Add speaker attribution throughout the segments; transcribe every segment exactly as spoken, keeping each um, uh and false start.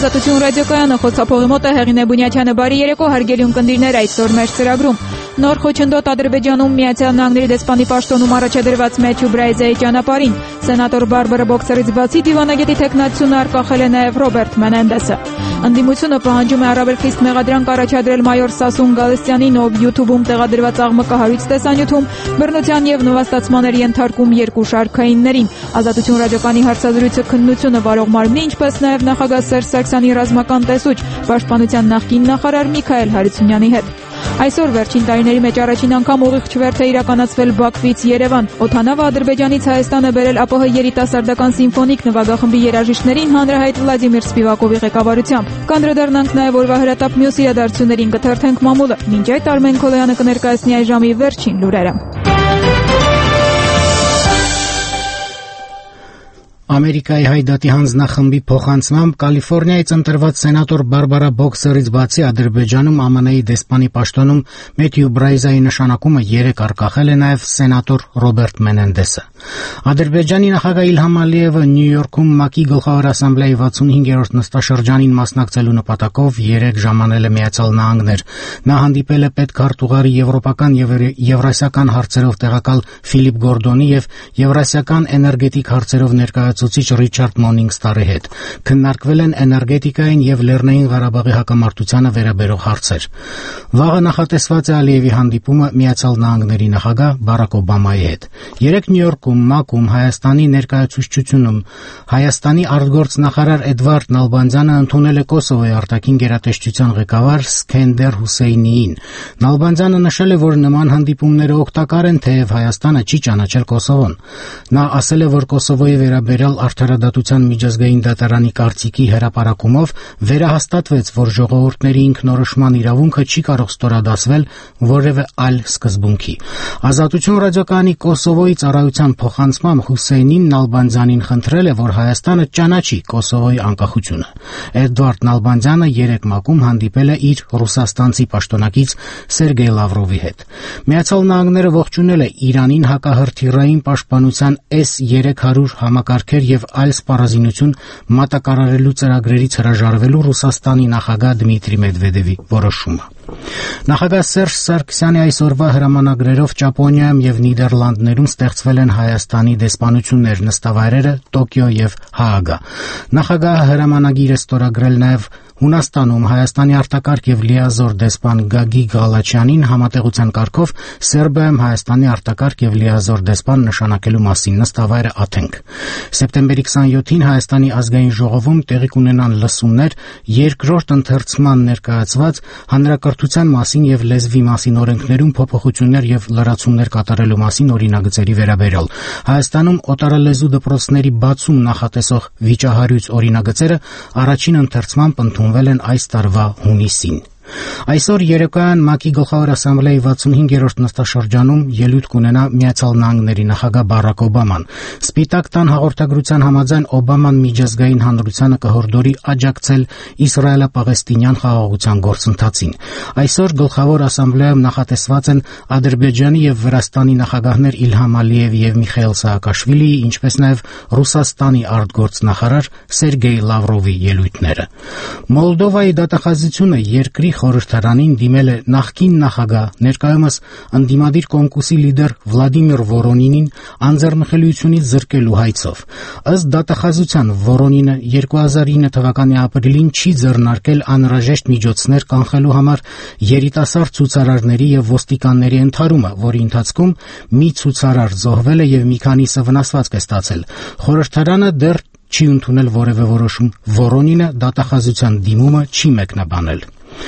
Speaker 1: Ազատություն ռադիոկայանը խոցափողի մոտ է Հեղինե Բունյաթյանը։ Բարի երեկո, հարգելի ունկնդիրներ, այսօր մեր ծրագրում նոր խոչընդոտ Ադրբեջանում Միացյալ Նահանգների դեսպանի պաշտոնում առաջադրված Մեթյու Բրայզայի ճանապարհին սենատոր Բարբարա Բոքսերից բացի դիվանագետի թեկնածությունը արկախել է նաև Ռոբերտ Մենենդեսը։ Ընդդիմությունը պահանջում է առավել խիստ մեղադրանք առաջադրել մայոր Սասուն Գալստյանին, ով YouTube-ում տեղադրված աղմկահարույց տեսանյութում բռնության եւ նվաստացման էր ենթարկում երկու շարքայիններին։ Ազատություն ռադիոկայանի հարցազրույցը քննությունը վարող մարմնի, ինչպես նաև նախագահ Սերժ Սարգսյանի ռազմական տեսուչ, պաշտպանության նախկին նախարար Միքայել Հարությունյանի հետ։ Այսօր վերջին տարիների մեջ առաջին անգամ ուղիղ չվերթ է իրականացվել Բաքվից Երևան։ Օդանավը Ադրբեջանից Հայաստան է բերել ԱՊՀ երիտասարդական սիմֆոնիկ նվագախմբի երաժիշտներին հանրահայտ Վլադիմիր Սպիվակովի ղեկավարությամբ։ Կանդրադառնանք նաև օրվա հրատապ մյուս իրադարձություններին, կթերթենք մամուլը։ Մինչ այդ Արմեն Քոլոյանը կներկայացնի այս ժամի վերջին լուրերը։
Speaker 2: Ամերիկայի հայդատի հանձնախմբի փոխանցմամբ Կալիֆոռնիայից ընտրված սենատոր Բարբարա Բոքսերից բացի Ադրբեջանում ԱՄՆ-ի դեսպանի պաշտոնում Մեթյու Բրայզայի նշանակումը երեք արկախել է նաև սենատոր Ռոբերտ Մենենդեսը։ Ադրբեջանի նախագահ Իլհամ Ալիևը Նյու Յորքում ՄԱԿ-ի գլխավոր ասամբլեայի վաթսունհինգերորդ նստաշրջանին մասնակցելու նպատակով երեկ ժամանել է Միացյալ Նահանգներ։ Նա հանդիպել է պետքարտուղարի եվրոպական եւ եվրասիական հարցերով տեղակալ Ֆիլիպ Գորդոնի եւ եվրասիական էներգետիկ հարցերով ներկայացուցիչ Ռիչարդ Մոնինգստարի հետ։ Քննարկվել են էներգետիկային եւ Լեռնային Ղարաբաղի հակամարտությանը վերաբերող հարցեր։ Վաղը նախատեսված է Ալիևի հանդիպումը Միացյալ Նահանգների նախագահ Բարակ Օբամայի հետ։ Երեկ Նյու Յորքում ՄԱԿ-ում Հայաստանի ներկայացուցչությունում Հայաստանի արտգործնախարար Էդվարդ Նալբանդյանը ընդունել է Կոսովոյի արտաքին գերատեսչության ղեկավար Սկենդեր Հուսեյնիին։ Նալբանդյանը նշել է, որ նման հանդիպումները օգտակար են, թեև Հայաստանը չի ճանաչել Կոսովոն։ Նա ասել է, որ Կոսովոյի վերաբերյալ արդարադատության միջազգային դատարանի կարծիքի հրապարակումով վերահաստատվեց, որ ժողովուրդների ինքնորոշման իրավունքը չի կարող ստորադասվել որևէ այլ սկզբունքի։ Ազատություն ռադիոկայանի Կոսովոյի ծառայության փոխանցմամբ Հուսեյնին Նալբանդյանին խնդրել է, որ Հայաստանը ճանաչի Կոսովոյի անկախությունը։ Էդվարդ Նալբանդյանը երեկ ՄԱԿ-ում հանդիպել է իր ռուսաստանցի պաշտոնակից Սերգեյ Լավրովի հետ։ Միացյալ Նահանգները ողջունել է Իրանին հակահրթիռային պաշտպանության էս երեք հարյուր համակարգեր եւ այլ սպառազինություն մատակարարելու ծրագրերից հրաժարվելու Ռուսաստանի նախագահ Դմիտրի Մեդվեդևի որոշումը։ Նախագահ Սերժ Սարգսյանի այսօրվա հրամանագրերով Ճապոնիայում եւ Նիդերլանդներում ստեղծվել են Հայաստանի դեսպանություններ, նստավայրերը Տոկիո եւ Հաագա։ Նախագահը հրամանագիր է ստորագրել նաեւ Հունաստանում Հայաստանի արտակարգ եւ լիազոր դեսպան Գագի Գալաչյանին համատեղության կարգով Սերբիայում Հայաստանի արտակարգ եւ լիազոր դեսպան նշանակելու մասին նստավայրը Աթենք։ Սեպտեմբերի քսանյոթին Հայաստանի ազգային ժողովում տեղի կունենան լսումներ երկրորդ ընթերցման ներկայացված հանրակրթության մասին եւ լեզվի մասին օրենքներում փոփոխություններ եւ լրացումներ կատարելու մասին օրինագծերի վերաբերյալ։ Հայաստանում օտարալեզու դպրոցների բացում նախատեսող վիճահարույց օրինագծերը առաջին ընթերցմամբ ընդունվել են այս տարվա հունիսին։ Այսօր երեկոյան ՄԱԿ-ի գլխավոր ասամբլեայի վաթսունհինգերորդ նստաշրջանում ելույթ կունենա Միացյալ Նահանգների նախագահ Բարակ Օբաման։ Սպիտակ տան հաղորդագրության համաձայն Օբաման միջազգային հանրությանը կհորդորի աջակցել Իսրայելա-Պաղեստինյան խաղաղության գործընթացին։ Այսօր գլխավոր ասամբլեայում նախատեսված են Ադրբեջանի եւ Վրաստանի նախագահներ Իլհամ Ալիևի եւ Միխայիլ Սահակաշվիլիի, ինչպես նաեւ Ռուսաստանի արտգործնախարար Սերգեյ Լավրովի ելույթները։ Մոլդովայի դատախազությունը երկրի խորհրդարանին դիմել է նախկին նախագահ, ներկայումս ընդդիմադիր կոմկուսի լիդեր Վլադիմիր Վորոնինին անձեռնխելիությունից զրկելու հայցով։ Ըստ դատախազության Վորոնինը երկու հազար ինը թվականի ապրիլին չի ձեռնարկել անհրաժեշտ միջոցներ կանխելու համար երիտասարդ ցուցարարների եւ ոստիկանների ընդհարումը, որի ընթացքում մի ցուցարար զոհվել է եւ մի քանիսը վնասված է ստացել։ Խորհրդարանը դեռ չի ընդունել որևէ որոշում։ Վորոնինը դատախազության դիմումը չի մեկնաբանել։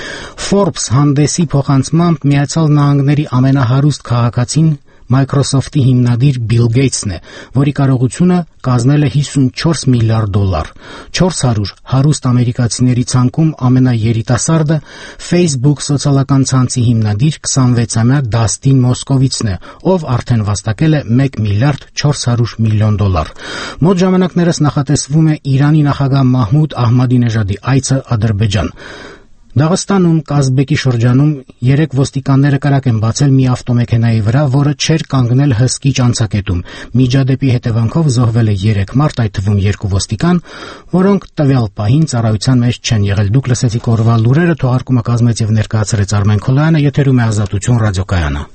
Speaker 2: Forbes հանդեսի փոխանցմամբ Միացյալ Նահանգների ամենահարուստ քաղաքացին Microsoft-ի հիմնադիր Բիլ Գեյթսն է, որի կարողությունը կազմել է հիսունչորս միլիարդ դոլար։ չորս հարյուր հարուստ ամերիկացիների ցանկում ամենաերիտասարդը Facebook սոցիալական ցանցի հիմնադիր քսանվեցամյա Դաստին Մոսկովիցն է, ով արդեն վաստակել է մեկ միլիարդ չորս հարյուր միլիոն դոլար։ Մոտ ժամանակներս նախատեսվում է Իրանի նախագահ Մահմուդ Ահմադինեժադի այցը Ադրբեջան։ Դաղստանում Կազբեկի շրջանում երեք ոստիկանները կրակ են բացել մի ավտոմեքենայի վրա, որը չէր կանգնել հսկիչ անցակետում։ Միջադեպի հետևանքով զոհվել է երեք մարդ, այդ թվում երկու ոստիկան, որոնք տվյալ պահին ծառայության մեջ չեն եղել։ Դուք լսեցիք օրվա լուրերը, թողարկումը կազմեց եւ ներկայացրեց Արմեն Քոլյանը, եթերում է Ազատություն ռադիոկայանը։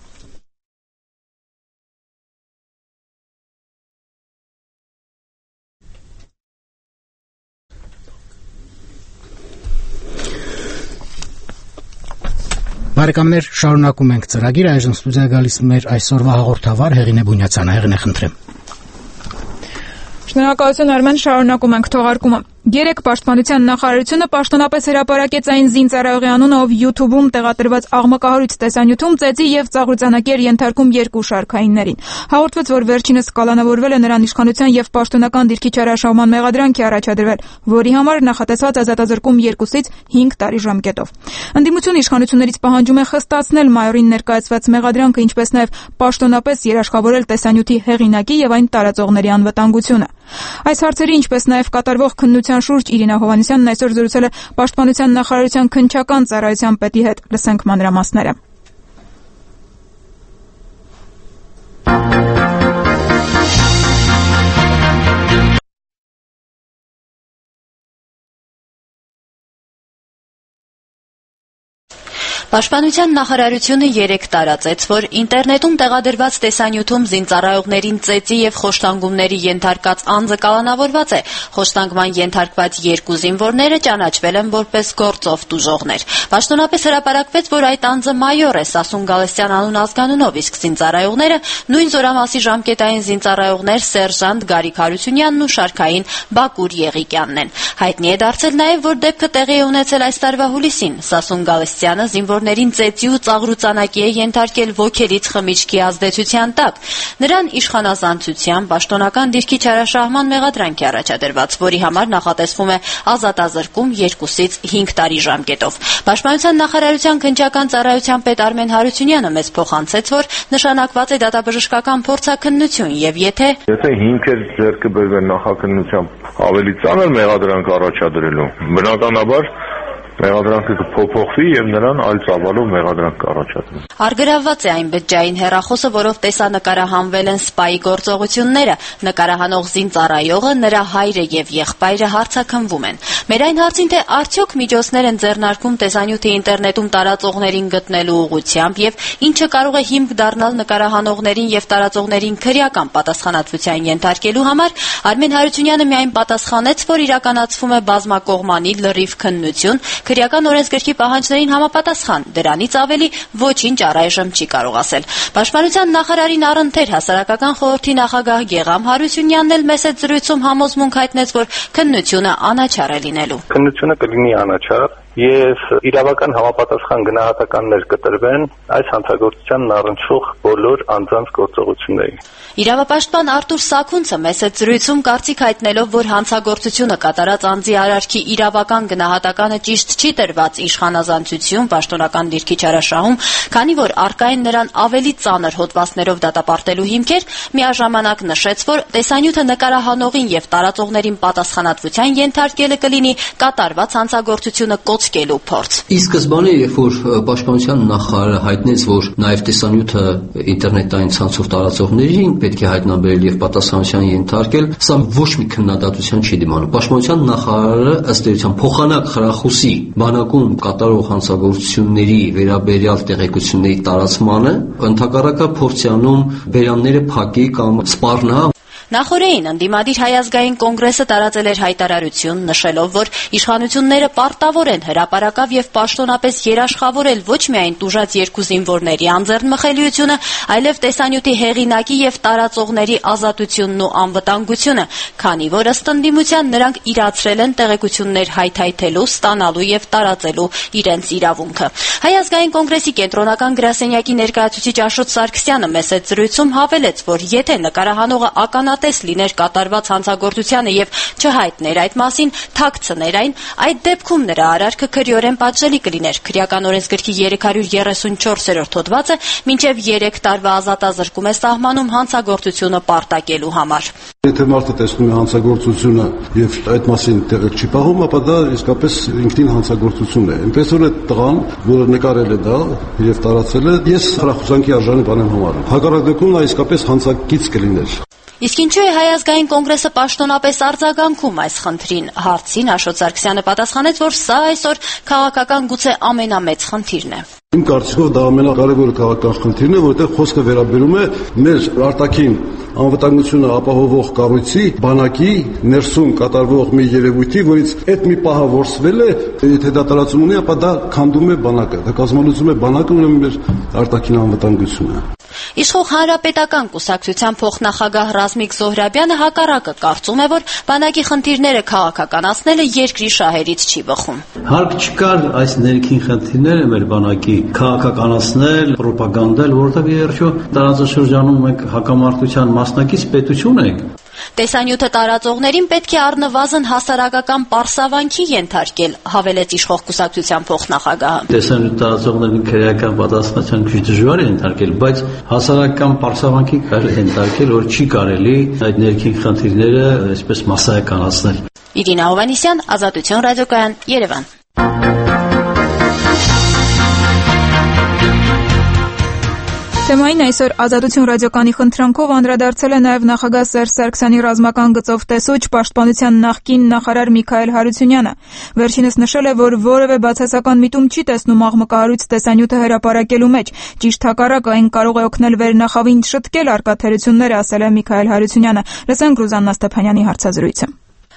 Speaker 2: Բարեկամներ, շարունակում ենք ծրագիրը, այժմ ստուդիա գալիս մեր այսօրվա հաղորդավար Հեղինե Բունյացյանը, Հեղինե, խնդրեմ։
Speaker 1: Շնորհակալություն Արմեն, շարունակում ենք թողարկումը։ Երեք պաշտպանության նախարարությունը պաշտոնապես հրապարակեց այն զինծառայողի անունը, ով YouTube-ում տեղադրված աղմկահարույց տեսանյութում ծեծի եւ ծաղրուծանակի էր ենթարկում երկու շարքայիններին։ Հաղորդվեց, որ վերջինս կալանավորվել է նրան իշխանության եւ պաշտոնական դիրքի չարաշահման մեղադրանքի առաջադրվել, որի համար նախատեսված ազատազրկում երկուսից հինգ տարի ժամկետով։ Ընդդիմությունը իշխանություններից պահանջում է խստացնել մայորին ներկայացված մեղադրանքը, ինչպես նաեւ պաշտոնապես երաշխավորել տեսանյութի հեղինակի եւ այն տարածողների անվտանգությունը։ Այս հարցերի, ինչպես նաեւ կատարվող քննության շուրջ Իրինա Հովհաննիսյանն այսօր զրուցել է Պաշտպանության նախարարության քննչական ծառայության պետի հետ։ Լսենք մանրամասները։
Speaker 3: Պաշտպանության նախարարությունը երեկ տարածեց, որ ինտերնետում տեղադրված տեսանյութում զինծառայողներին ծեծի եւ խոշտանգումների ենթարկած անձը կալանավորված է։ Խոշտանգման ենթարկված երկու զինվորները ճանաչվել են որպես գործով տուժողներ։ Պաշտոնապես հրապարակվեց, որ այդ անձը մայոր է Սասուն Գալստյան անուն ազգանունով, իսկ զինծառայողները նույն զորամասի ժամկետային զինծառայողներ Սերժանտ Գարիկ Հարությունյանն ու շարքային Բակուր Եղիկյանն են։ Հայտնի է դարձել նաեւ, որ դեպքը տեղի է ունեցել այս տարվա հուլիսին։ Սասուն Գալստյանը զինվորներին ծեծի ու ծաղրուծանակի է ենթարկել ոգելից խմիչքի ազդեցության տակ։ Նրան իշխանազանցության պաշտոնական դիրքի չարաշահման մեղադրանք է առաջադրված, որի համար նախատեսվում է ազատազրկում երկուսից հինգ տարի ժամկետով։ Պաշտպանության նախարարության քննչական ծառայության պետ Արմեն Հարությունյանը մեզ փոխանցեց, որ նշանակված է դատաբժշկական փորձաքննություն եւ եթե
Speaker 4: Եթե հիմքեր ձեռքը բերվեն նախաքննությամբ ավելի ծանր մեղադրանք առաջադրելու, բնականաբար մեղադրանքը կփոփոխվի եւ նրան այլ ծավալով մեղադրանք կառաջադրվի։
Speaker 3: Արգրավված է այն բջջային հեռախոսը, որով տեսանկարահանվել են սպայի գործողությունները։ Նկարահանող զինծառայողը, նրա հայրը եւ եղբայրը հարցաքննվում են։ Մեր այն հարցին, թե արդյոք միջոցներ են ձեռնարկում տեսանյութը ինտերնետում տարածողներին գտնելու ուղղությամբ եւ ինչը կարող է հիմք դառնալ նկարահանողներին եւ տարածողներին քրեական պատասխանատվության ենթարկելու համար, Արմեն Հարությունյանը միայն պատասխանեց, որ իրականացվում է բազմակողմանի լրիվ քննություն քրեական օրենսգրքի պահանջներին համապատասխան, դրանից ավելի ոչինչ առայժմ չի կարող ասել։ Պաշտպանության նախարարին առընթեր հասարակական խորհրդի նախագահ Գեգամ Հարությունյանն էլ մեծ զրույցում համոզմունք հայտնեց, որ քննությունը անաչառ է լինելու։
Speaker 5: Քննությունը կլինի անաչառ եւ իրավական համապատասխան գնահատականներ կտրվեն այս հանցագործությանն առնչվող բոլոր անձանց գործողություններին։
Speaker 3: Իրավապաշտպան Արտուր Սաքունցը մեծ զրույցում կարծիք հայտնելով, որ հանցագործությունը կատարած անձի արարքի իրավական գնահատականը ճիշտ չի տրված իշխանազանցություն, պաշտոնական դիրքի չարաշահում, քանի որ առկա են նրան ավելի ծանր հոդվածներով դատապարտելու հիմքեր, միաժամանակ նշեց, որ տեսանյութը նկարահանողին եւ տարածողներին պատասխանատվության ենթարկելը կլինի կատարված հանցագործությունը կոծկելու փորձ։
Speaker 6: Ի սկզբանե, երբ որ պաշտպանության նախարարը հայտնեց, որ նաեւ տեսանյութը ինտերնետային ցանցով տարածողներին պետք է հայտնաբերել եւ պատասխանատվության ենթարկել, սա ոչ մի քննադատության չի դիմանում։ Պաշտպանության նախարարը ըստ էության փոխանակ խրախուսի բանակում կատարող հանցագործությունների վերաբերյալ տեղեկությունների տարածմանը ընդհակառակը փորձանում բերանները փակի կամ սպառնա։
Speaker 3: Նախորդին ընդդիմադիր Հայ ազգային կոնգրեսը տարածել էր հայտարարություն, նշելով, որ իշխանությունները պարտավոր են հրապարակավ եւ պաշտոնապես երաշխավորել ոչ միայն տուժած երկու զինվորների անձեռնմխելիությունը, այլև տեսանյութի հեղինակի եւ տարածողների ազատությունն ու անվտանգությունը, քանի որ ըստ ընդդիմության նրանք իրացրել են տեղեկություններ հայթայթելու, ստանալու եւ տարածելու իրենց իրավունքը։ Հայ ազգային կոնգրեսի կենտրոնական գրասենյակի ներկայացուցիչ Աշոտ Սարգսյանը մեծ զրույցում հավելեց, որ եթե նկարահանողը ականատես կանխատես լիներ կատարված հանցագործությանը եւ չհայտներ այդ մասին, թաքցներ այն, այդ դեպքում նրա արարքը քրեորեն պատժելի կլիներ։ Քրեական օրենսգրքի երեք հարյուր երեսունչորսերորդ հոդվածը մինչեւ երեք տարվա ազատազրկում է սահմանում հանցագործությունը պարտակելու համար։
Speaker 7: Եթե մարդը տեսնում է հանցագործությունը եւ այդ մասին տեղը չի պահում, ապա դա իսկապես ինքնին հանցագործություն է։ Այնպես որ այդ տղան, որը նկարել է դա եւ տարածել է, ես հրախուսանքի արժանի բան եմ համարում։ Հակառակ դեպքում նա իսկապես հանցագից կլիներ։
Speaker 3: Իսկ ինչու է Հայ ազգային կոնգրեսը պաշտոնապես արձագանքում այս խնդրին? Հարցին Աշոտ Սարգսյանը պատասխանեց, որ սա այսօր քաղաքական գուցե ամենամեծ խնդիրն է։
Speaker 7: Իմ կարծիքով դա ամենակարևորը քաղաքական խնդիրն է, որտեղ խոսքը վերաբերում է մեր արտաքին անվտանգությունը ապահովող կառույցի բանակի ներսում կատարվող մի երևույթի, որից այդ մի պահը որսվել է, եթե դա տարածում ունի, ապա դա քանդում է բանակը, դա կազմալուծում է բանակը, ուրեմն մեր արտաքին անվտանգությունը։
Speaker 3: Իշխող հանրապետական կուսակցության փոխնախագահ Ռազմիկ Զոհրաբյանը հակառակը կարծում է, որ բանակի խնդիրները քաղաքականացնելը երկրի շահերից չի բխում։
Speaker 8: Հարկ չկար այս ներքին խնդիրները մեր բանակի քաղաքականացնել, ռոպագանդել, որովհետև իհարկե տարածաշրջանում մենք հակամարտության մասնակից պետություն ենք։
Speaker 3: Տեսանյութը տարածողներին պետք է առնվազն հասարակական պարսավանքի ենթարկել, հավելեց իշխող կուսակցության փոխնախագահը։
Speaker 8: Տեսանյութ տարածողներին քրեական պատասխանատվության քիչ դժվար է ենթարկել, բայց հասարակական պարսավանքի կարելի է ենթարկել, որ չի կարելի այդ ներքին խնդիրները այսպես մասսայականացնել։
Speaker 3: Իրինա Հովհաննիսյան, Ազատություն ռադիոկայան, Երևան։
Speaker 1: Թեմային այսօր Ազատություն ռադիոկանի խնդրանքով անդրադարձել է նաև նախագահ Սերժ Սարգսյանի ռազմական գծով տեսուչ պաշտպանության նախկին նախարար Միքայել Հարությունյանը։ Վերջինս նշել է, որ որևէ բացասական միտում չի տեսնում աղմկահարույց տեսանյութը հրապարակելու մեջ։ Ճիշտ հակառակը, այն կարող է օգնել վերնախավին շտկել արկա թերությունները, ասել է Միքայել Հարությունյանը։ Լսենք Ռուզաննա Ստեփանյանի հարցազրույցը։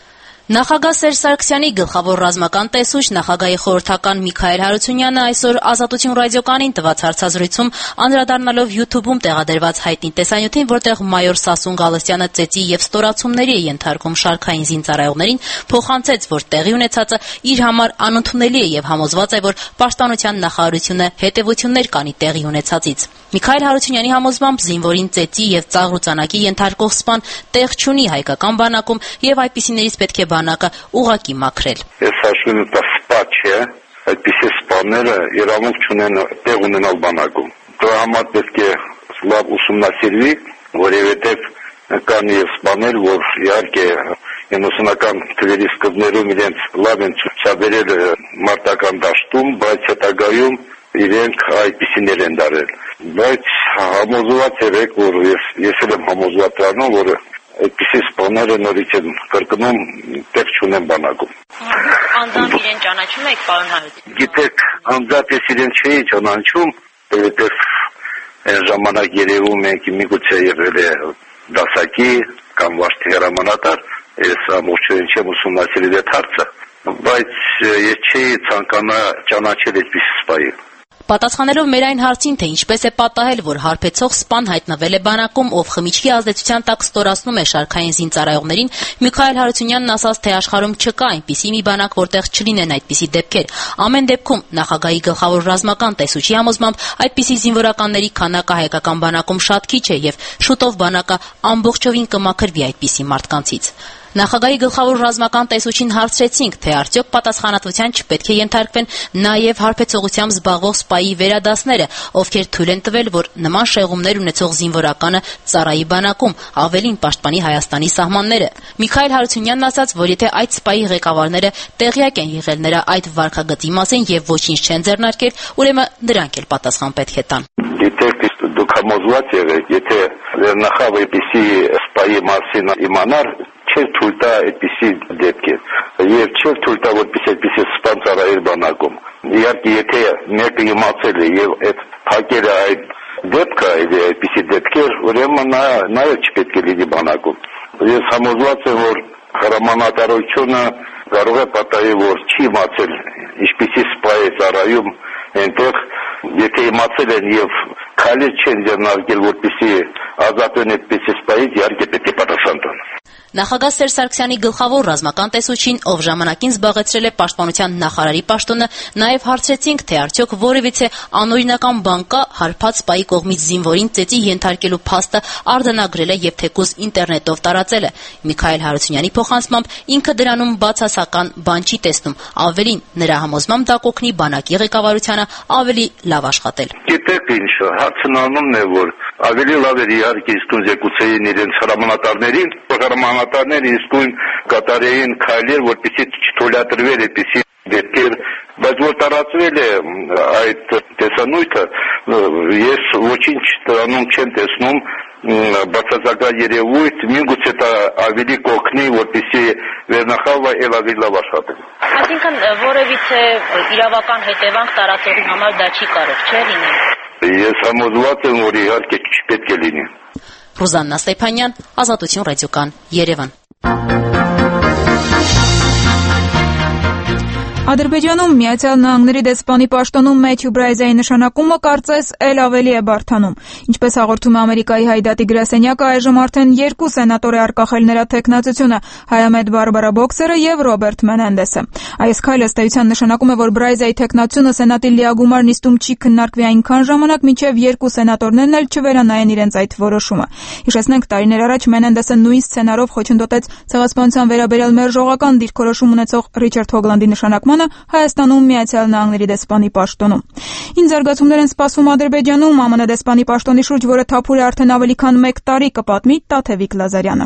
Speaker 3: Նախագահ Սերժ Սարգսյանի գլխավոր ռազմական տեսուչ նախագահի խորհրդական Միքայել Հարությունյանը այսօր Ազատություն ռադիոկանին տված հարցազրույցում անդրադառնալով YouTube-ում տեղադրված հայտնի տեսանյութին, որտեղ մայոր Սասուն Գալստյանը ծեծի եւ ստորացումների է ենթարկում շարքային զինծառայողներին, փոխանցեց, որ տեղի ունեցածը իր համար անընդունելի է եւ համոզված է, որ պաշտպանության նախարարությունը հետեւություններ կանի տեղի ունեցածից։ Միքայել Հարությունյանի համոզմամբ զինվորին ծեծի եւ ծաղրուծանակի ենթարկող սպան տեղ չունի հայկական բանակում եւ այդպիսիներից պետք է բանակը ուղղակի մաքրել։
Speaker 4: Ես հաշվում եմ, դա սպա չէ, այդպիսի սպաները իրավունք չունեն տեղ ունենալ բանակում։ Դրա համար պետք է լավ ուսումնասիրվի, որովհետեւ կան եւ սպաներ, որ իհարկե իննոսնական թվերի սկզբներում իրենց լավ են ցուցաբերել մարտական դաշտում, բայց հետագայում իրենք այդպիսիներ են դարել։ Բայց համոզված եք, որ ես ես եմ համոզված դառնում, որ այդպիսի սպաները նորից են կրկնում տեղ չունեն բանակում։
Speaker 3: Անձամբ իրեն ճանաչում եք, պարոն Հարություն։
Speaker 4: Գիտեք, անձամբ ես իրեն չէի ճանաչում, որովհետև այն ժամանակ երևում է միգուցե եղել է դասակի կամ վաշտի հրամանատար, ես ամբողջովին չեմ ուսումնասիրել այդ հարցը, բայց ես չէի ցանկանա ճանաչել այդպիսի սպայի։
Speaker 3: Պատասխանելով մեր այն հարցին, թե ինչպես է պատահել, որ հարբեցող սպան հայտնվել է բանակում, ով խմիչքի ազդեցության տակ ստորացնում է շարքային զինծառայողներին, Միքայել Հարությունյանն ասաց, թե աշխարհում չկա այնպիսի մի բանակ, որտեղ չլինեն այդպիսի դեպքեր։ Ամեն դեպքում նախագահի գլխավոր ռազմական տեսուչի համոզմամբ այդպիսի զինվորականների քանակը հայկական բանակում շատ քիչ է եւ շուտով բանակը ամբողջովին կմաքրվի այդպիսի մարդկանցից։ Նախագահի գլխավոր ռազմական տեսուչին հարցրեցինք, թե արդյոք պատասխանատվության չպետք է ենթարկվեն նաև հարբեցողությամբ զբաղվող սպայի վերադասները, ովքեր թույլ են տվել, որ նման շեղումներ ունեցող զինվորականը ծառայի բանակում, ավելին պաշտպանի Հայաստանի սահմանները։ Միքայել Հարությունյանն ասաց, որ եթե այդ սպայի ղեկավարները տեղյակ են եղել նրա այդ վարքագծի մասին եւ ոչինչ չեն ձեռնարկել, ուրեմն նրանք էլ պատասխան պետք է տան։
Speaker 4: Գիտեք, դուք համոզված եղեք, եթե նախագահը այդպիսի սպայի մասին իմանար, չէր թույլ տա այդպիսի դեպքեր եւ չէր թույլ տա որպես այդպիսի սպան ծառայել բանակում։ Իհարկե, եթե մեկը իմացել է եւ այդ փակերը այդ դեպքը, այդպիսի դեպքեր, ուրեմն նա նաեւ չպետք է լինի բանակում։ Ես համոզված եմ, որ հրամանատարությունը կարող է պատահի, որ չի իմացել ինչպիսի սպա է ծառայում այնտեղ, եթե իմացել են եւ քայլեր չեն ձեռնարկել, որպեսզի ազատեն այդպիսի սպայից, իհարկե պետք է պատասխան տան։
Speaker 3: Նախագահ Սերժ Սարգսյանի գլխավոր ռազմական տեսուչին, ով ժամանակին զբաղեցրել է պաշտպանության նախարարի պաշտոնը, նաև հարցրեցինք, թե արդյոք որևիցե անօրինական բան կա հարբած սպայի կողմից զինվորին ծեծի ենթարկելու փաստը արձանագրելը եւ թեկուզ ինտերնետով տարածելը։ Միքայել Հարությունյանի փոխանցմամբ ինքը դրանում բացասական բան չի տեսնում, ավելին նրա համոզմամբ դա կօգնի բանակի ղեկավարությանը ավելի լավ աշխատել։
Speaker 4: Գիտեք ինչ, հարցն անում է, որ ավելի լավ էր իհարկե իսկույն զեկուցեին իրենց հրամանատարներին, հրամանատարները իսկույն կատարեին քայլեր, որպեսզի չթույլատրվեր այդպիսի դեպքեր, բայց որ տարածվել է այդ տեսանյութը, ես ոչինչ դրանում չեմ տեսնում բացասական երևույթ, միգուցե դա ավելի կօգնի, որպեսզի վերնախավը էլ ավելի լավ աշխատի։
Speaker 3: Այսինքն որևիցե իրավական հետևանք տարածողի համար դա չի կարող, չէ՞ լինել։
Speaker 4: Ես համոզված եմ, որ իհարկե չպետք է լինի։
Speaker 3: Ռուզաննա Ստեփանյան, Ազատություն ռադիոկան, Երևան։
Speaker 1: Ադրբեջանում Միացյալ Նահանգների դեսպանի պաշտոնում Մեթյու Բրայզայի նշանակումը կարծես էլ ավելի է բարդանում։ Ինչպես հաղորդում է Ամերիկայի հայդատի գրասենյակը, այժմ արդեն երկու սենատոր է արկախել նրա թեկնածությունը՝ Հայամետ Բարբարա Բոքսերը եւ Ռոբերտ Մենենդեսը։ Այս քայլը ըստ էության նշանակում է, որ Բրայզայի թեկնածությունը Սենատի լիագումար նիստում չի քննարկվի այնքան ժամանակ, մինչեւ երկու սենատորներն էլ չվերանայեն իրենց այդ որոշումը։ Հիշեցնենք, տարիներ առաջ Մենենդեսը նույն սցենարով խոչընդոտեց ցեղասպանության վերաբերյալ մերժողական դիրքորոշում ունեցող Ռիչարդ Հոգլանդի նշանակմանը Հայաստանում Միացյալ Նահանգների դեսպանի պաշտոնում։ Ինչ զարգացումներ են սպասվում Ադրբեջանում, ԱՄՆ դեսպանի պաշտոնի շուրջ, որը թափուր է արդեն ավելի քան մեկ տարի, կպատմի Տաթևիկ Լազարյանը։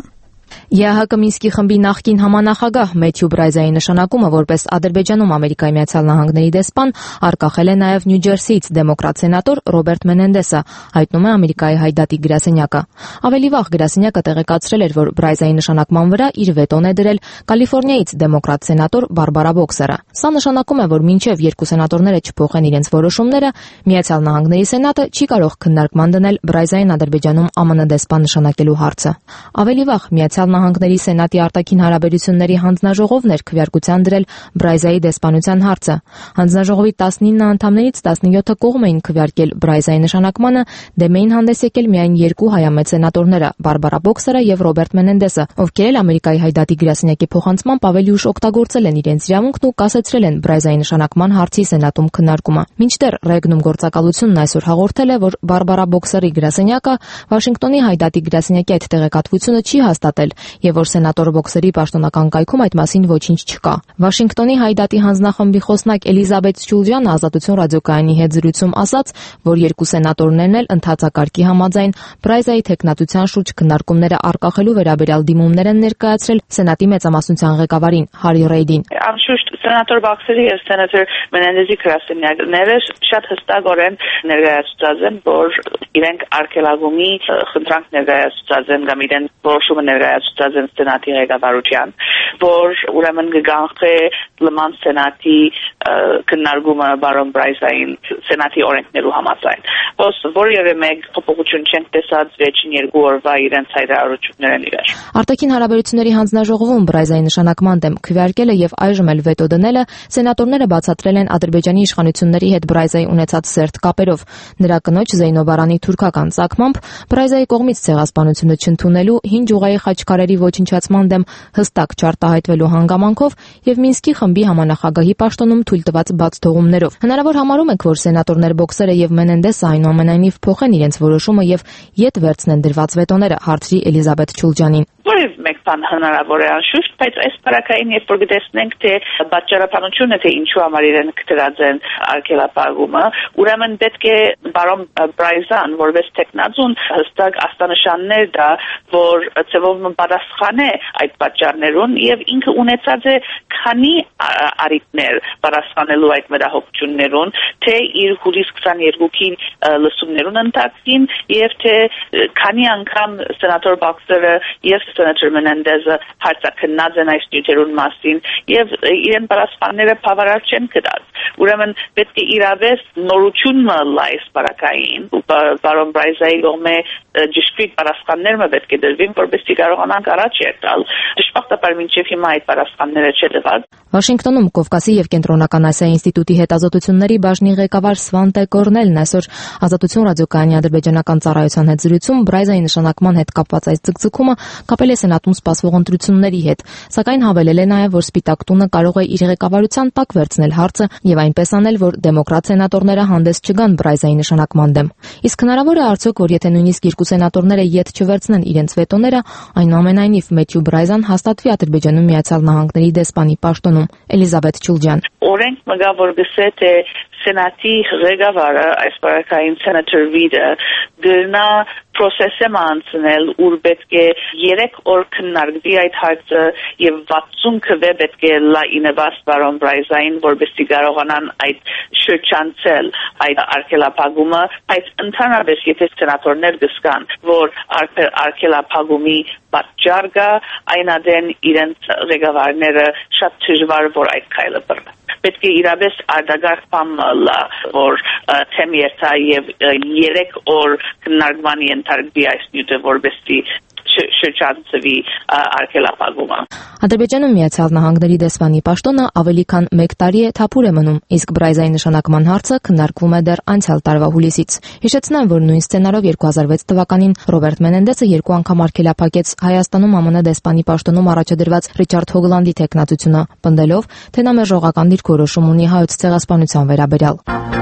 Speaker 9: ԵԱՀԿ Մինսկի խմբի նախկին համանախագահ Մեթյու Բրայզայի նշանակումը որպես Ադրբեջանում Ամերիկայի Միացյալ Նահանգների դեսպան արկախել է նաև Նյու Ջերսիից դեմոկրատ սենատոր Ռոբերտ Մենենդեսը, հայտնում է Ամերիկայի հայդատի գրասենյակը։ Ավելի վաղ գրասենյակը տեղեկացրել էր, որ Բրայզայի նշանակման վրա իր վետոն է դրել Կալիֆոռնիայից դեմոկրատ սենատոր Բարբարա Բոքսերը։ Սա նշանակում է, որ մինչև երկու սենատորները չփոխեն իրենց որոշումները, Միացյալ Նահանգների սենատը չի կարող քննարկման դնել Բրայզային Ադրբեջանում ԱՄՆ դեսպան նշանակելու հարցը։ Ավելի վաղ Միացյալ Նահանգների Սենատի արտաքին հարաբերությունների հանձնաժողովն էր քվեարկության դրել Բրայզայի դեսպանության հարցը։ Հանձնաժողովի տասնինը անդամներից տասնյոթը կողմ էին քվեարկել Բրայզայի նշանակմանը, դեմ էին հանդես եկել միայն երկու հայամետ սենատորները՝ Բարբարա Բոքսերը եւ Ռոբերտ Մենենդեսը, ովքեր էլ Ամերիկայի հայդատի գրասենյակի փոխանցմամբ ավելի ուշ օգտագործել են իրենց իրավունքն ու կասեցրել են Բրայզայի նշանակման հարցի սենատում քննարկումը։ Մինչդեռ Ռեգնում գործակալությունն այսօր հաղորդել է, որ Բարբարա Բոքսերի գրասենյակը Վաշինգտոնի հայդատի գրասենյակի այդ տեղեկատվությունը չի հաստատել եւ որ սենատոր Բոքսերի պաշտոնական կայքում այդ մասին ոչինչ չկա։ Վաշինգտոնի հայդատի հանձնախմբի խոսնակ Էլիզաբեթ Շուլջյանը Ազատություն ռադիոկայանի հետ զրույցում ասաց, որ երկու սենատորներն էլ ընդհանրակարգի համաձայն Բրայզայի թեկնածության շուրջ քննարկումները արկախելու վերաբերյալ դիմումներ են ներկայացրել Սենատի մեծամասնության ղեկավարին Հարի Ռեյդին։
Speaker 10: Անշուշտ սենատոր Բոքսերի եւ սենատոր Մենենդեսի գրասենյակները շատ հստակորեն ներկայացուցած են, որ իրենք արկելագումի խնդրանք ներկայացուցած են կամ իրենց որոշումը ներկայացուցած են Սենատի ղեկավարության, որ ուրեմն կգանխե լման Սենատի քննարկումը բարոն Բրայզային Սենատի օրենքներու համաձայն։ Ոնց որևէ մեկ փոփոխություն չեն տեսած վերջին երկու օրվա իրենց հայտարարություններն իրար։
Speaker 9: Արտաքին հարաբերությունների հանձնաժողովում Բրայզայի նշանակման դեմ քվեարկելը եւ այժմ էլ վետո դնելը սենատորները բացատրել են Ադրբեջանի իշխանությունների հետ Բրայզայի ունեցած սերտ կապերով։ Նրա կնոջ Զեյնոբ Արանի թուրքական ծագմամբ Բրայզայի կողմից ցեղասպանությունը չընդունելու, հին ջուղայի խաչքարերի ոչնչացման դեմ հստակ չարտահայտվելու հանգամանքով եւ Մինսկի խմբի համանախագահի պաշտոնում թույլ տված բաց թողումներով։ Հնարավոր համարում եք, որ սենատորներ Բոքսերը եւ Մենենդեսը այնուամենայնիվ փոխեն իրենց որոշումը եւ ետ վերցնեն դրված վետոները, հարցրի Էլիզաբեթ Չուլջանին։
Speaker 10: Որևէ մեկ բան հնարավոր է անշուշտ, բայց այս բարակային երբ որ գտեսնենք, թե պատճառաբանությունը թե ինչու համար իրեն կտրած են արգելափակումը, ուրեմն պետք է բարոն Բրայզան որպես տեխնազուն հստակ աստանշաններ դա, որ ծևով պատասխան է այդ պատճառներուն եւ ինքը ունեցած է քանի արիտներ պատասխանելու այդ մտահոգություններուն, թե իր հուլիս քսաներկուին լսումներուն ընթացքին եւ թե քանի անգամ սենատոր Բոքսերը եւ սենատոր Մենենդեսը հարցակնած են այս նյութերուն մասին եւ իրեն պատասխանները բավարար չեն կդած, Ուրեմն պետք է իրավես նորությունը լայս բարակային բարոն Բրայզայի կողմէ ճշգրիտ պատասխաններ պետք է դրվին, որպեսզի կարողանանք առաջ եկալ։ Դժբախտաբար մինչև հիմա այդ պատասխանները չդրված։
Speaker 9: Վաշինգտոնում Կովկասի եւ Կենտրոնական Ասիայի ինստիտուտի հետազոտությունների բաժնի ղեկավար Սվանտե Կորնելն այսօր Ազատություն ռադիոկայանի ադրբեջանական ծառայության հետ զրույցում Բրայզայի նշանակման հետ կապված այս ցկցկումը կապել է Սենատում սպասվող ընտրությունների հետ, սակայն հավելել է նաեւ, որ Սպիտակ տունը կարող է իր ղեկավարության տակ վերցնել հարցը եւ այնպես անել, որ դեմոկրատ սենատորները հանդես չգան Բրայզայի նշանակման դեմ։ Իսկ հնարավոր է արդյոք, որ եթե նույնիսկ երկու սենատորները ետ չվերցնեն իրենց վետոները, այնուամենայնիվ Մեթյու Բրայզան հաստատվի Ադրբեջանում Միացյալ Նահանգների դեսպանի պաշտոնում։ Էլիզաբեթ Չուլջյան։
Speaker 10: Օրենք մգա որ գսե թե Սենատի ղեկավարը այս բարակային սենատոր Վիդը դրնա process-ը մանցնել ուր պետք է երեք օր քննարկվի այդ հարցը եւ վաթսուն քվե պետք է լա ինվաստ բարոն Բրայզային որպեսզի կարողանան այդ շրջանցել այդ արկելափակումը այդ ընդհանրապես եթե սենատորներ գսկան որ արկելափակումի պատճառ կա այնադեն իրենց ղեկավարները շատ դժվար որ այդ քայլը բռնեն պետք է իրապես արտագաղթ պամլա որ թեմ երթա եւ երեք օր քննարկման ենթարկվի այս նյութը որպեսզի շրջանցվի արկելափակումը։
Speaker 9: Ադրբեջանում Միացյալ Նահանգների դեսպանի պաշտոնը ավելի քան մեկ տարի է թափուր է մնում, իսկ Բրայզայի նշանակման հարցը քննարկվում է դեռ անցյալ տարվա հուլիսից։ Հիշեցնեմ, որ նույն սցենարով երկու հազար վեց թվականին Ռոբերտ Մենենդեսը երկու անգամ արկելափակեց Հայաստանում ԱՄՆ դեսպանի պաշտոնում առաջադրված Ռիչարդ Հոգլանդի թեկնածությունը, պնդելով, թե նա մերժողական դիրքորոշում ունի հայոց ցեղասպանության վերաբերյալ։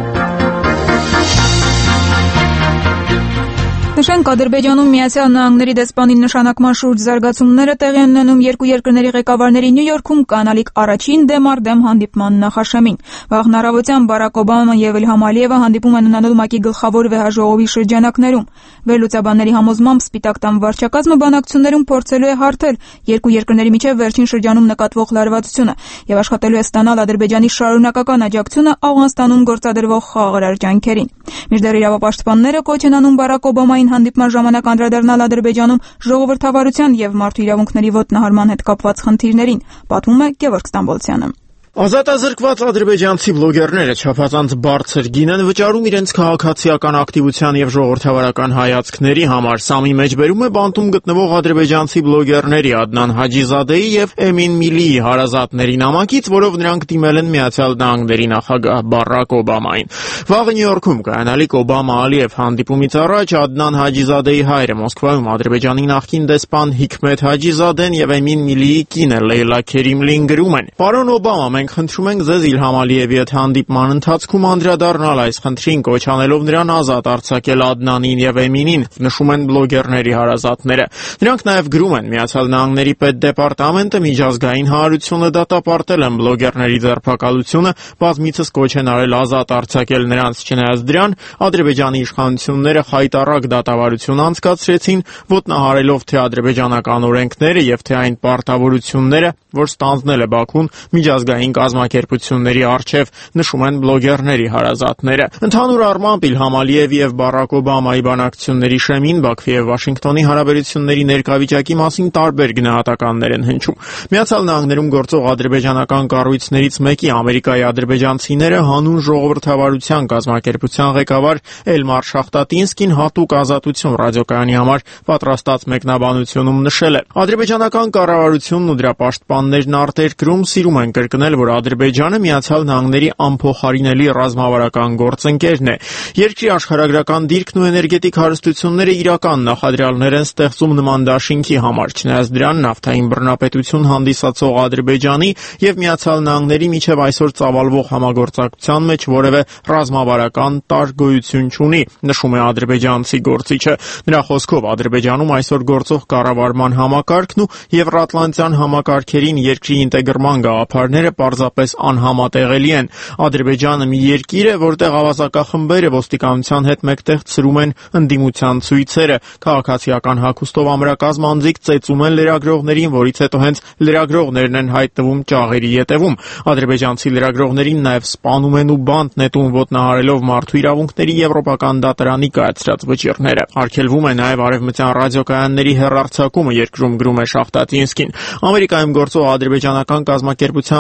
Speaker 1: Նշենք, Ադրբեջանում Միացյալ Նահանգների դեսպանի նշանակման շուրջ զարգացումները տեղի են ունենում երկու երկրների ղեկավարների Նյու Յորքում կանալիք առաջին դեմ առ դեմ հանդիպման նախաշեմին։ Վաղ հնարավորությամբ Բարակ Օբաման եւ Իլհամ Ալիևը հանդիպում են ունենալ ՄԱԿ-ի գլխավոր վեհաժողովի շրջանակներում։ Վերլուծաբանների համոզմամբ Սպիտակ տան վարչակազմը բանակցություններում փորձելու է հարթել երկու երկրների միջև վերջին շրջանում նկատվող լարվածությունը եւ աշխատելու է ստանալ Ադրբեջանի շարունակական աջակցությունը Աուղանստանում գործադրվող խաղաղարար ջանքերին։ Մինչդեռ իրավապաշտպանները կոչ են անում Բարակ Օբամային հանդիպման ժամանակ անդրադառնալ Ադրբեջանում ժողովրդավարության եւ մարդու իրավունքների ոտնահարման հետ կապված խնդիրներին, պատմում է Գևորգ Ստամբոլցյանը։
Speaker 11: Ազատազրկված ադրբեջանցի բլոգերները չափազանց բարձր գին են վճարում իրենց քաղաքացիական ակտիվության եւ ժողովրդավարական հայացքների համար։ Սամի մեջբերում է բանտում գտնվող ադրբեջանցի բլոգերների Ադնան Հաջիզադեի եւ Էմին Միլիի հարազատների նամակից, որով նրանք դիմել են Միացյալ Նահանգների նախագահ Բարակ Օբամային։ Վաղը Նյու Յորքում կայանալիք Օբամա-Ալիև հանդիպումից առաջ Ադնան Հաջիզադեի հայրը Մոսկվայում Ադրբեջանի նախկին դեսպան Հիքմեթ Հաջիզադեն եւ Էմին Միլիի կինը Լեյլա Քերիմլին գրում են. Պարոն Օբամա, մենք խնդրում ենք ձեզ Իլհամ Ալիևի հետ հանդիպման ընթացքում անդրադառնալ այս խնդրին, կոչ անելով նրան ազատ արձակել Ադնանին եւ Էմինին, նշում են բլոգերների հարազատները։ Նրանք նաեւ գրում են Միացյալ Նահանգների պետդեպարտամենտը միջազգային հանրությունը դատապարտել են բլոգերների ձերբակալությունը, բազմիցս կոչ են արել ազատ արձակել նրանց, չնայած դրան Ադրբեջանի իշխանությունները խայտառակ դատավարություն անցկացրեցին, ոտնահարելով թե ադրբեջանական օրենքները եւ թե այն պարտավորությունները, որ ստանձնել է Բաքուն միջազգային կազմակերպությունների առջև, նշում են բլոգերների հարազատները։ Ընդհանուր առմամբ Իլհամ Ալիևի եւ Բարակ Օբամայի բանակցությունների շեմին Բաքվի եւ Վաշինգտոնի հարաբերությունների ներկայվիճակի մասին տարբեր գնահատականներ են հնչում։ Միացյալ Նահանգներում գործող ադրբեջանական կառույցներից մեկի ամերիկայի ադրբեջանցիները հանուն ժողովրդավարության կազմակերպության ղեկավար Էլմար Շախտատինսկին հատուկ ազատություն ռադիոկայանի համար պատրաստած մեկնաբանությունում նշել է. Ադրբեջանական կառավարությունն ու դրա պաշտպաններն արտերկրում սիրում են կրկնել, որ Ադրբեջանը Միացյալ Նահանգների անփոխարինելի ռազմավարական գործընկերն է։ Երկրի աշխարհագրական դիրքն ու էներգետիկ հարստությունները իրական նախադրյալներ են ստեղծում նման դաշինքի համար, չնայած դրան նավթային բռնապետություն հանդիսացող Ադրբեջանի եւ Միացյալ Նահանգների միջև այսօր ծավալվող համագործակցության մեջ որևէ ռազմավարական տարր գոյություն չունի, նշում է ադրբեջանցի գործիչը։ Նրա խոսքով Ադրբեջանում այսօր գործող կառավարման համակարգն ու Եվրատլանտյան համակարգերին երկրի ինտեգրման գաղափարները պարզապես անհամատեղելի են։ Ադրբեջանը մի երկիր է, որտեղ ավազակախմբերը ոստիկանության հետ մեկտեղ ցրում են ընդդիմության ցույցերը, քաղաքացիական հագուստով ամրակազմ անձիկ ծեծում են լրագրողներին, որից հետո հենց լրագրողներն են հայտնվում ճաղերի ետևում։ Ադրբեջանցի լրագրողներին նաև սպանում են ու բանտ նետում, ոտնահարելով մարդու իրավունքների եվրոպական դատարանի կայացրած վճիռները։ Արգելվում է նաև արևմտյան ռադիոկայանների հեռարձակումը, երկրում գրում է Շախտատինսկին։ Ամերիկայում գործող ադրբեջանական կազմակերպության ղեկավար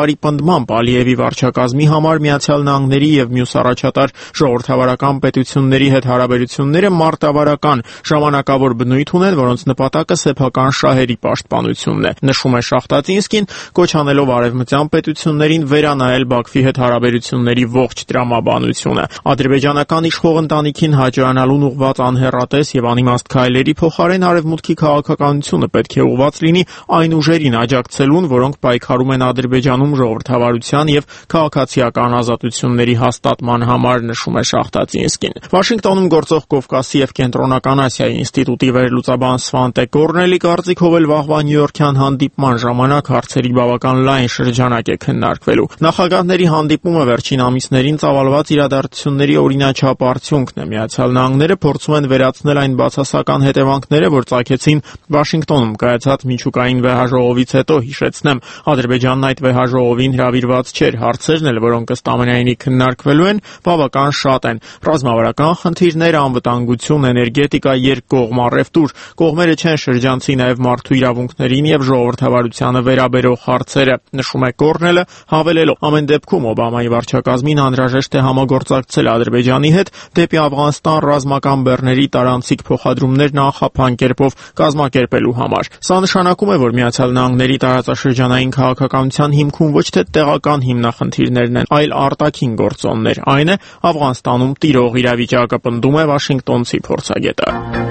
Speaker 11: բարի պնդմամբ Ալիևի վարչակազմի համար Միացյալ Նահանգների եւ մյուս առաջատար ժողովրդավարական պետությունների հետ հարաբերությունները մարտավարական ժամանակավոր բնույթ ունեն, որոնց նպատակը սեփական շահերի պաշտպանությունն է, նշում է Շախտատինսկին, կոչ անելով արևմտյան պետություններին վերանայել Բաքվի հետ հարաբերությունների ողջ տրամաբանությունը։ Ադրբեջանական իշխող ընտանիքին հաջողանալուն ուղղված անհեռատես եւ անիմաստ քայլերի փոխարեն արևմուտքի քաղաքականությունը պետք է ուղղված լինի այն ուժերին աջակցելուն, որոնք պայքարում են Ադրբեջանում ժողովրդավարության եւ քաղաքացիական ազատությունների հաստատման համար, նշում է Շախտատինսկին։ Վաշինգտոնում գործող Կովկասի եւ Կենտրոնական Ասիայի ինստիտուտի վերլուծաբան Սվանտե Կորնելի կարծիքով էլ վաղվա նյույորքյան հանդիպման ժամանակ հարցերի բավական լայն շրջանակ է քննարկվելու։ Նախագահների հանդիպումը վերջին ամիսներին ծավալված իրադարձությունների օրինաչափ արդյունքն է։ Միացյալ Նահանգները փորձում են վերացնել այն բացասական հետևանքները, որ ծագեցին Վաշինգտոնում կայացած միջուկային վեհաժողովից հետո, հիշեցնեմ, Ադրբեջանն այդ վեհաժողովին հրավիրված չէր, հարցերն էլ, որոնք ըստ ամենայնի քննարկվելու են, բավական շատ են։ Ռազմավարական խնդիրներ, անվտանգություն, էներգետիկա, երկկողմ առևտուր, կողմերը չեն շրջանցի նաև մարդու իրավունքներին եւ ժողովրդավարությանը վերաբերող հարցերը, նշում է Կորնելը, հավելելով. ամեն դեպքում Օբամայի վարչակազմին անհրաժեշտ է համագործակցել Ադրբեջանի հետ դեպի Աֆղանստան ռազմական բեռների տարանցիկ փոխադրումներ նախապան կերպով կազմակերպելու համար։ Սա նշանակում է, որ Միացյալ Նահանգների տարածաշրջանային քաղաքականության հիմքում ոչ թե տեղական հիմնախնդիրներն են, այլ արտաքին գործոններ։ Այն է Աֆղանստանում տիրող իրավիճակը, պնդում է Վաշինգտոնցի փորձագետը։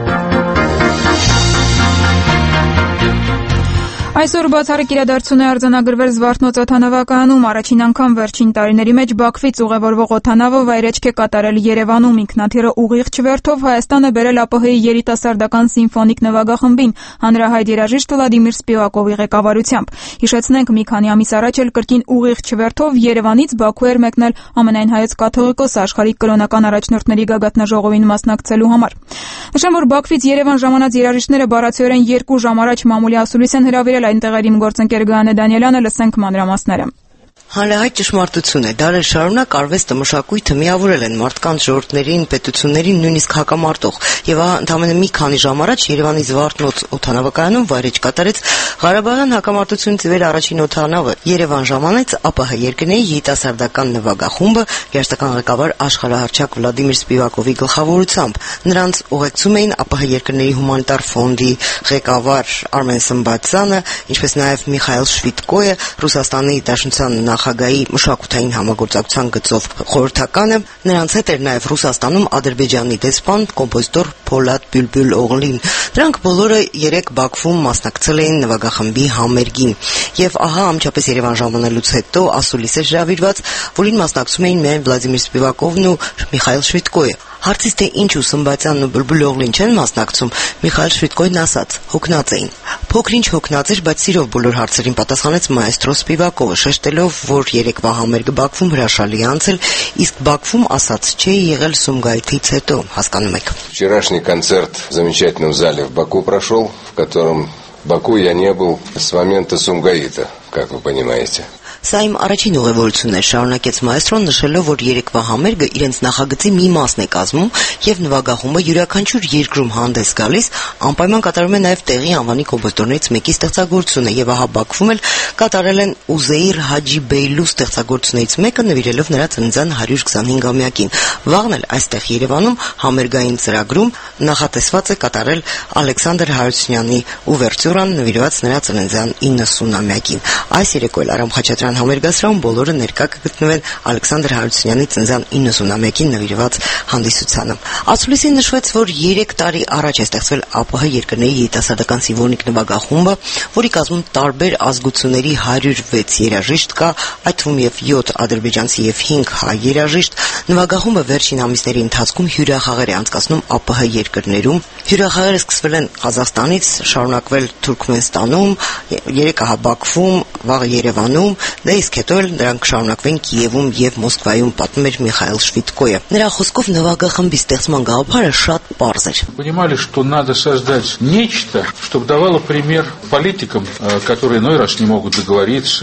Speaker 1: Այսօր բացառիկ իրադարձություն է արձանագրվել Զվարթնոց օդանավակայանում։ Առաջին անգամ վերջին տարիների մեջ Բաքվից ուղևորվող օդանավը վայրէջք է կատարել Երևանում։ Ինքնաթիռը ուղիղ չվերթով Հայաստան է բերել ԱՊՀ-ի երիտասարդական սիմֆոնիկ նվագախմբին հանրահայտ երաժիշտ Վլադիմիր Սպիվակովի ղեկավարությամբ։ Հիշեցնենք, մի քանի ամիս առաջ էլ կրկին ուղիղ չվերթով Երևանից Բաքու էր մեկնել ամենայն հայոց կաթողիկոս աշխարհիկ կրոնական առաջնորդների գագաթնաժողովին մասնակցելու համար։ Նշեմ, որ Բաքվից Երևան ժամանած երաժիշտները բառացիորեն երկու ժամ առաջ մամուլի ասուլիս են հրավիրել այնտեղերի իմ գործընկեր Գայանե Դանիելյանը, լսենք մանրամասները։
Speaker 12: Հանրահայտ ճշմարտություն է, դարեր շարունակ արվեստը, մշակույթը միավորել են մարդկանց, ժողովուրդներին, պետություններին, նույնիսկ հակամարտող։ Եվ ահա ընդամենը մի քանի ժամ առաջ Երևանի Զվարթնոց օդանավակայանում վայրէջք կատարեց Ղարաբաղյան հակամարտությունից ի վեր առաջին օդանավը։ Երևան ժամանեց ԱՊՀ երկրների երիտասարդական նվագախումբը երաժշտական ղեկավար աշխարհահռչակ Վլադիմիր Սպիվակովի գլխավորությամբ։ Նրանց ուղեկցում էին ԱՊՀ երկրների հումանիտար ֆոնդի ղեկավար Արմեն Սմբատյանը, ինչպես նաև Միխայել Շվիտկոյը, Ռուսաստանի Դաշնության նախագահի մշակութային համագործակցության գծով խորհրդականը, նրանց հետ էր նաև Ռուսաստանում Ադրբեջանի դեսպան, կոմպոզիտոր Փոլադ Բյուլբյուլ Օղլին։ Դրանք բոլորը երեք Բաքվում մասնակցել էին նվագախմբի համերգին։ Եվ ահա անմիջապես Երևան ժամանելուց հետո ասուլիս է հրավիրված, որին մասնակցում էին միայն Վլադիմիր Սպիվակովն ու Միխայել Շվիտկոյը։ Հարցից թե ինչու Սմբատյանն ու Բյուլբյուլ Օղլին չեն մասնակցում, Միխայել Շվիտկոյն ասաց. հոգնած էին։ Փոքր-ինչ հոգնած էր, բայց սիրով բոլոր հարցերին պատասխանեց մայստրո Սպիվակովը, շեշտելով, որ երեկվա համերգը Բաքվում հրաշալի անցել, իսկ Բաքվում ասաց չէ եղել Սումգայիթից հետո, հասկանում եք։
Speaker 13: Вчерашний концерт в замечательном зале в Баку прошел, в котором в Баку я не был с момента Сумгаита, как вы понимаете.
Speaker 12: Սա իմ առաջին ուղևորությունն է, շարունակեց մայստրոն, նշելով, որ երեկվա համերգը իրենց նախագծի մի մասն է կազմում եւ նվագախումբը յուրաքանչյուր երկրում հանդես գալիս անպայման կատարում է նաեւ տեղի անվանի կոմպոզիտորներից մեկի ստեղծագործությունը եւ ահա Բաքվում էլ կատարել են Ուզեիր Հաջիբեյլու ստեղծագործություններից մեկը նվիրելով նրա ծննդյան հարյուր քսանհինգամյակին։ Վաղն էլ այստեղ Երևանում համերգային ծրագրում նախատեսված է կատարել Ալեքսանդր Հարությունյանի ուվերտյուրան նվիրված նրա ծննդյան իննսունամյակին։ Այս երեկո էլ Արամ Խաչատրյան համերգասրահում բոլորը ներկա կգտնվեն Ալեքսանդր Հարությունյանի ծննդյան իննսունամյակին նվիրված հանդիսությանը։ Ասուլիսին նշվեց, որ երեք տարի առաջ է ստեղծվել ԱՊՀ երկրների երիտասարդական սիմֆոնիկ նվագախումբը, որի կազմում տարբեր ազգությունների հարյուր վեց երաժիշտ կա, այդ թվում եւ յոթ ադրբեջանցի եւ հինգ հայ երաժիշտ։ Նվագախումբը վերջին ամիսների ընթացքում հյուրախաղեր է անցկացնում ԱՊՀ երկրներում։ Հյուրախաղերը սկսվել են Ղազախստանից, շարունակվել Թուրքմենստանում, երեք ահա Բաքվում, վաղը Երևանում, դե իսկ հետո էլ նրանք շարունակվեն Կիևում եւ Մոսկվայում, պատմում էր Միխայել Շվիտկոյը։ Նրա խոսքով նվագախմբի ստեղծման գաղափարը շատ պարզ էր։
Speaker 14: Понимали, что надо создать нечто, чтобы давало пример политикам, которые иной раз не могут договориться.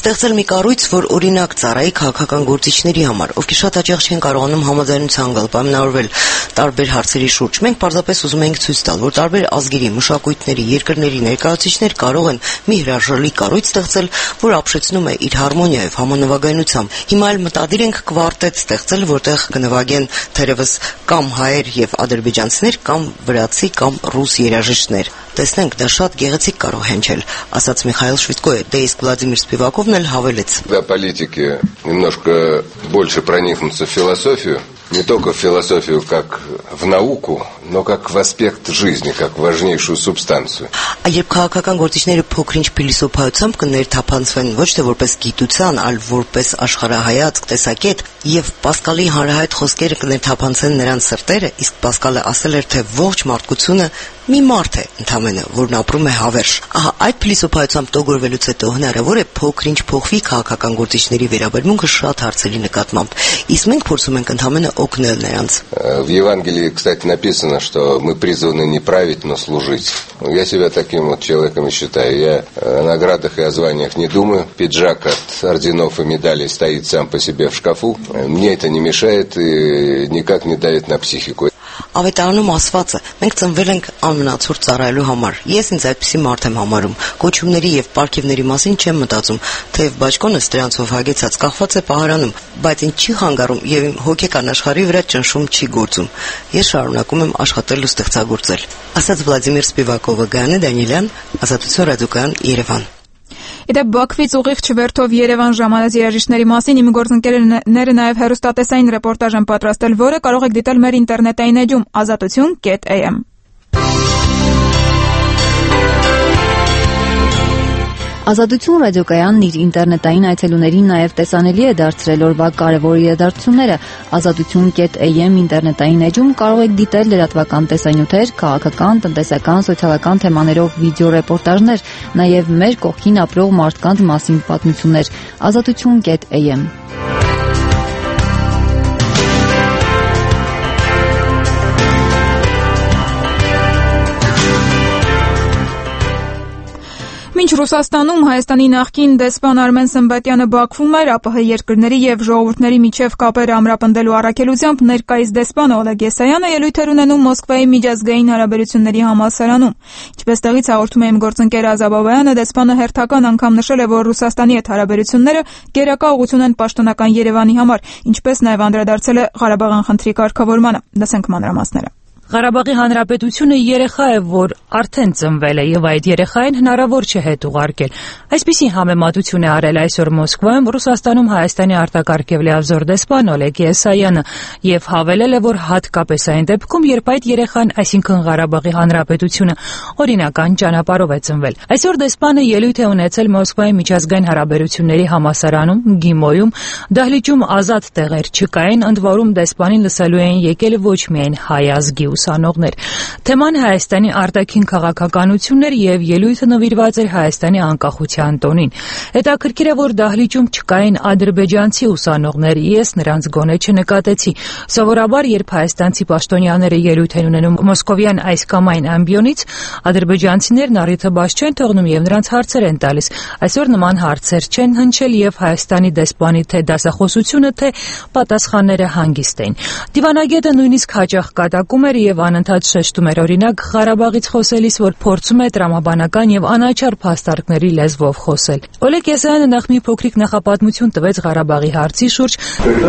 Speaker 12: Ստեղծել մի կառույց, որ օրինակ ծառայի քաղաքական գործիչների համար, ովքեր շատ հաճախ չեն կարողանում համաձայնության գալ, պայմանավորվել տարբեր հարցերի շուրջ։ Մենք պարզապես ուզում ենք ցույց տալ, որ տարբեր ազգերի, մշակույթների, երկրների ներկայացուցիչներ կարող են մի հրաշալի կառույց ստեղծել, որ ապշեցնում է իր հարմոնիայով, համանվագայնությամբ։ Հիմա էլ մտադիր ենք կվարտետ ստեղծել, որտեղ կնվագեն թերևս կամ հայեր եւ ադրբեջանցիներ, կամ վրացի, կամ ռուս երաժիշտներ։ Տեսնենք, դա շատ գեղեցիկ կարող հնչել, ասաց Միխայել Շվիդկոյը, դե իսկ Վլադիմիր Սպիվակովն էլ հավելեց.
Speaker 13: Для политики немножко больше проникнуться в философию, не только в философию как в науку, но как в аспект жизни, как в важнейшую субстанцию.
Speaker 12: Երբ քաղաքական գործիչները փոքրինչ փիլիսոփայությամբ կներթափանցվեն ոչ թե որպես գիտության, այլ որպես աշխարհայացք, տեսակետ, եւ Պասկալի հանրահայտ խոսքերը կներթափանցեն նրանց սրտերը, իսկ Պասկալը ասել էր, թե ողջ մարդկությունը մի մարդ է ընդամենը, որն ապրում է հավերժ։ Ահա այդ փիլիսոփայությամբ տոգորվելուց հետո հնարավոր է փոքրինչ փոխվի քաղաքական գործիչների վերաբերմունքը շատ հարցերի նկատմամբ, իսկ մենք փորձում ենք ընդամենը օգնել նրանց։
Speaker 13: В Евангелии, кстати, написано, что мы призваны не править, но служить. Я себя таким вот человеком и считаю. Я о наградах и о званиях не думаю. Пиджак от орденов и медалей стоит сам по себе в шкафу. Мне это не мешает и никак не давит на психику.
Speaker 12: Ավետարանում ասված է, մենք ծնվել ենք անմնացորդ ծառայելու համար։ Ես ինձ այդպիսի մարդ եմ համարում։ Կոչումների եւ պարգևների մասին չեմ մտածում, թեև բաճկոնս դրանցով հագեցած կախված է պահարանում, բայց ինձ չի խանգարում եւ իմ հոգեկան աշխարհի վրա ճնշում չի գործում։ Ես շարունակում եմ աշխատել ու ստեղծագործել։ Ասաց Վլադիմիր Սպիվակովը, Գայանե Դանիելյան, Ազատություն ռադիոկայան, Երևան։
Speaker 1: Իդեպ Բաքվից ուղիղ չվերթով Երևան ժամանած երաժիշտների մասին իմ գործընկերները նաև հեռուստատեսային ռեպորտաժ են պատրաստել, որը կարող եք դիտել մեր ինտերնետային էջում ազատություն կետ էյ էմ։
Speaker 9: Ազատություն ռադիոկայանն իր ինտերնետային այցելուներին նաև տեսանելի է դարձրել օրվա կարևոր իրադարձությունները։ Ազատություն կետ էյ էմ ինտերնետային էջում կարող եք դիտել լրատվական տեսանյութեր, քաղաքական, տնտեսական, սոցիալական թեմաներով վիդեո ռեպորտաժներ, նաև մեր կողքին ապրող մարդկանց մասին պատմություններ։ Ազատություն կետ էյ էմ
Speaker 1: Մինչ Ռուսաստանում Հայաստանի նախկին դեսպան Արմեն Սմբատյանը Բաքվում էր, ԱՊՀ երկրների եւ ժողովուրդների միջև կապերը ամրապնդելու առաքելությամբ ներկայիս դեսպանը Օլեգ Եսայանը ելույթ էր ունենում Մոսկվայի միջազգային հարաբերությունների համալսարանում։ Ինչպես տեղից հաղորդում է իմ գործընկեր Ազաբաբայանը, դեսպանը հերթական անգամ նշել է, որ Ռուսաստանի հետ հարաբերությունները գերակա ուղղություն են պաշտոնական Երևանի համար, ինչպես նաև անդրադարձել է Ղարաբաղյան խնդրի կարգավորմանը։ Լսենք մանրամասները։
Speaker 15: Ղարաբաղի հանրապետությունը երեխա է, որ արդեն ծնվել է եւ այդ երեխային հնարավոր չէ հետ ուղարկել։ Այսպիսի համեմատություն է արել այսօր Մոսկվայում Ռուսաստանում Հայաստանի արտակարգ եւ լիազոր դեսպան Օլեգ Եսայանը եւ հավելել է, որ հատկապես այն դեպքում, երբ այդ երեխան, այսինքն Ղարաբաղի հանրապետությունը, օրինական ճանապարհով է ծնվել։ Այսօր դեսպանը ելույթ է ունեցել Մոսկվայի միջազգային հարաբերությունների համալսարանում, Գիմոյում, դահլիճում ազատ տեղեր չկային, ընդ որում դեսպանին լսելու էին եկել ոչ միայն հայ ազգի ուսանողներ։ Թեման Հայաստանի արտաքին քաղաքականություններ եւ ելույթը նվիրված էր Հայաստանի անկախության տոնին։ Հետաքրքիր է, որ դահլիճում չկային ադրբեջանցի ուսանողներ, ես նրանց գոնե չնկատեցի։ Սովորաբար, երբ հայաստանցի պաշտոնյաները ելույթ են ունենում մոսկովյան այս կամ այն ամբիոնից, ադրբեջանցիներն առիթը բաց չեն թողնում եւ նրանց հարցեր են տալիս։ Այսօր նման հարցեր չեն հնչել եւ Հայաստանի դեսպանի թե դասախոսությունը, թե պատասխանները հանգիստ էին։ Դիվանագետը նույնիսկ հաճախ կատակում էր եւ անընդհատ շեշտում էր, օրինակ Ղարաբաղից խոսելիս, որ փորձում է տրամաբանական եւ անաչառ փաստարկների լեզվով խոսել։ Օլեգ Եսայանը նախ մի փոքրիկ նախապատմություն տվեց Ղարաբաղի հարցի շուրջ։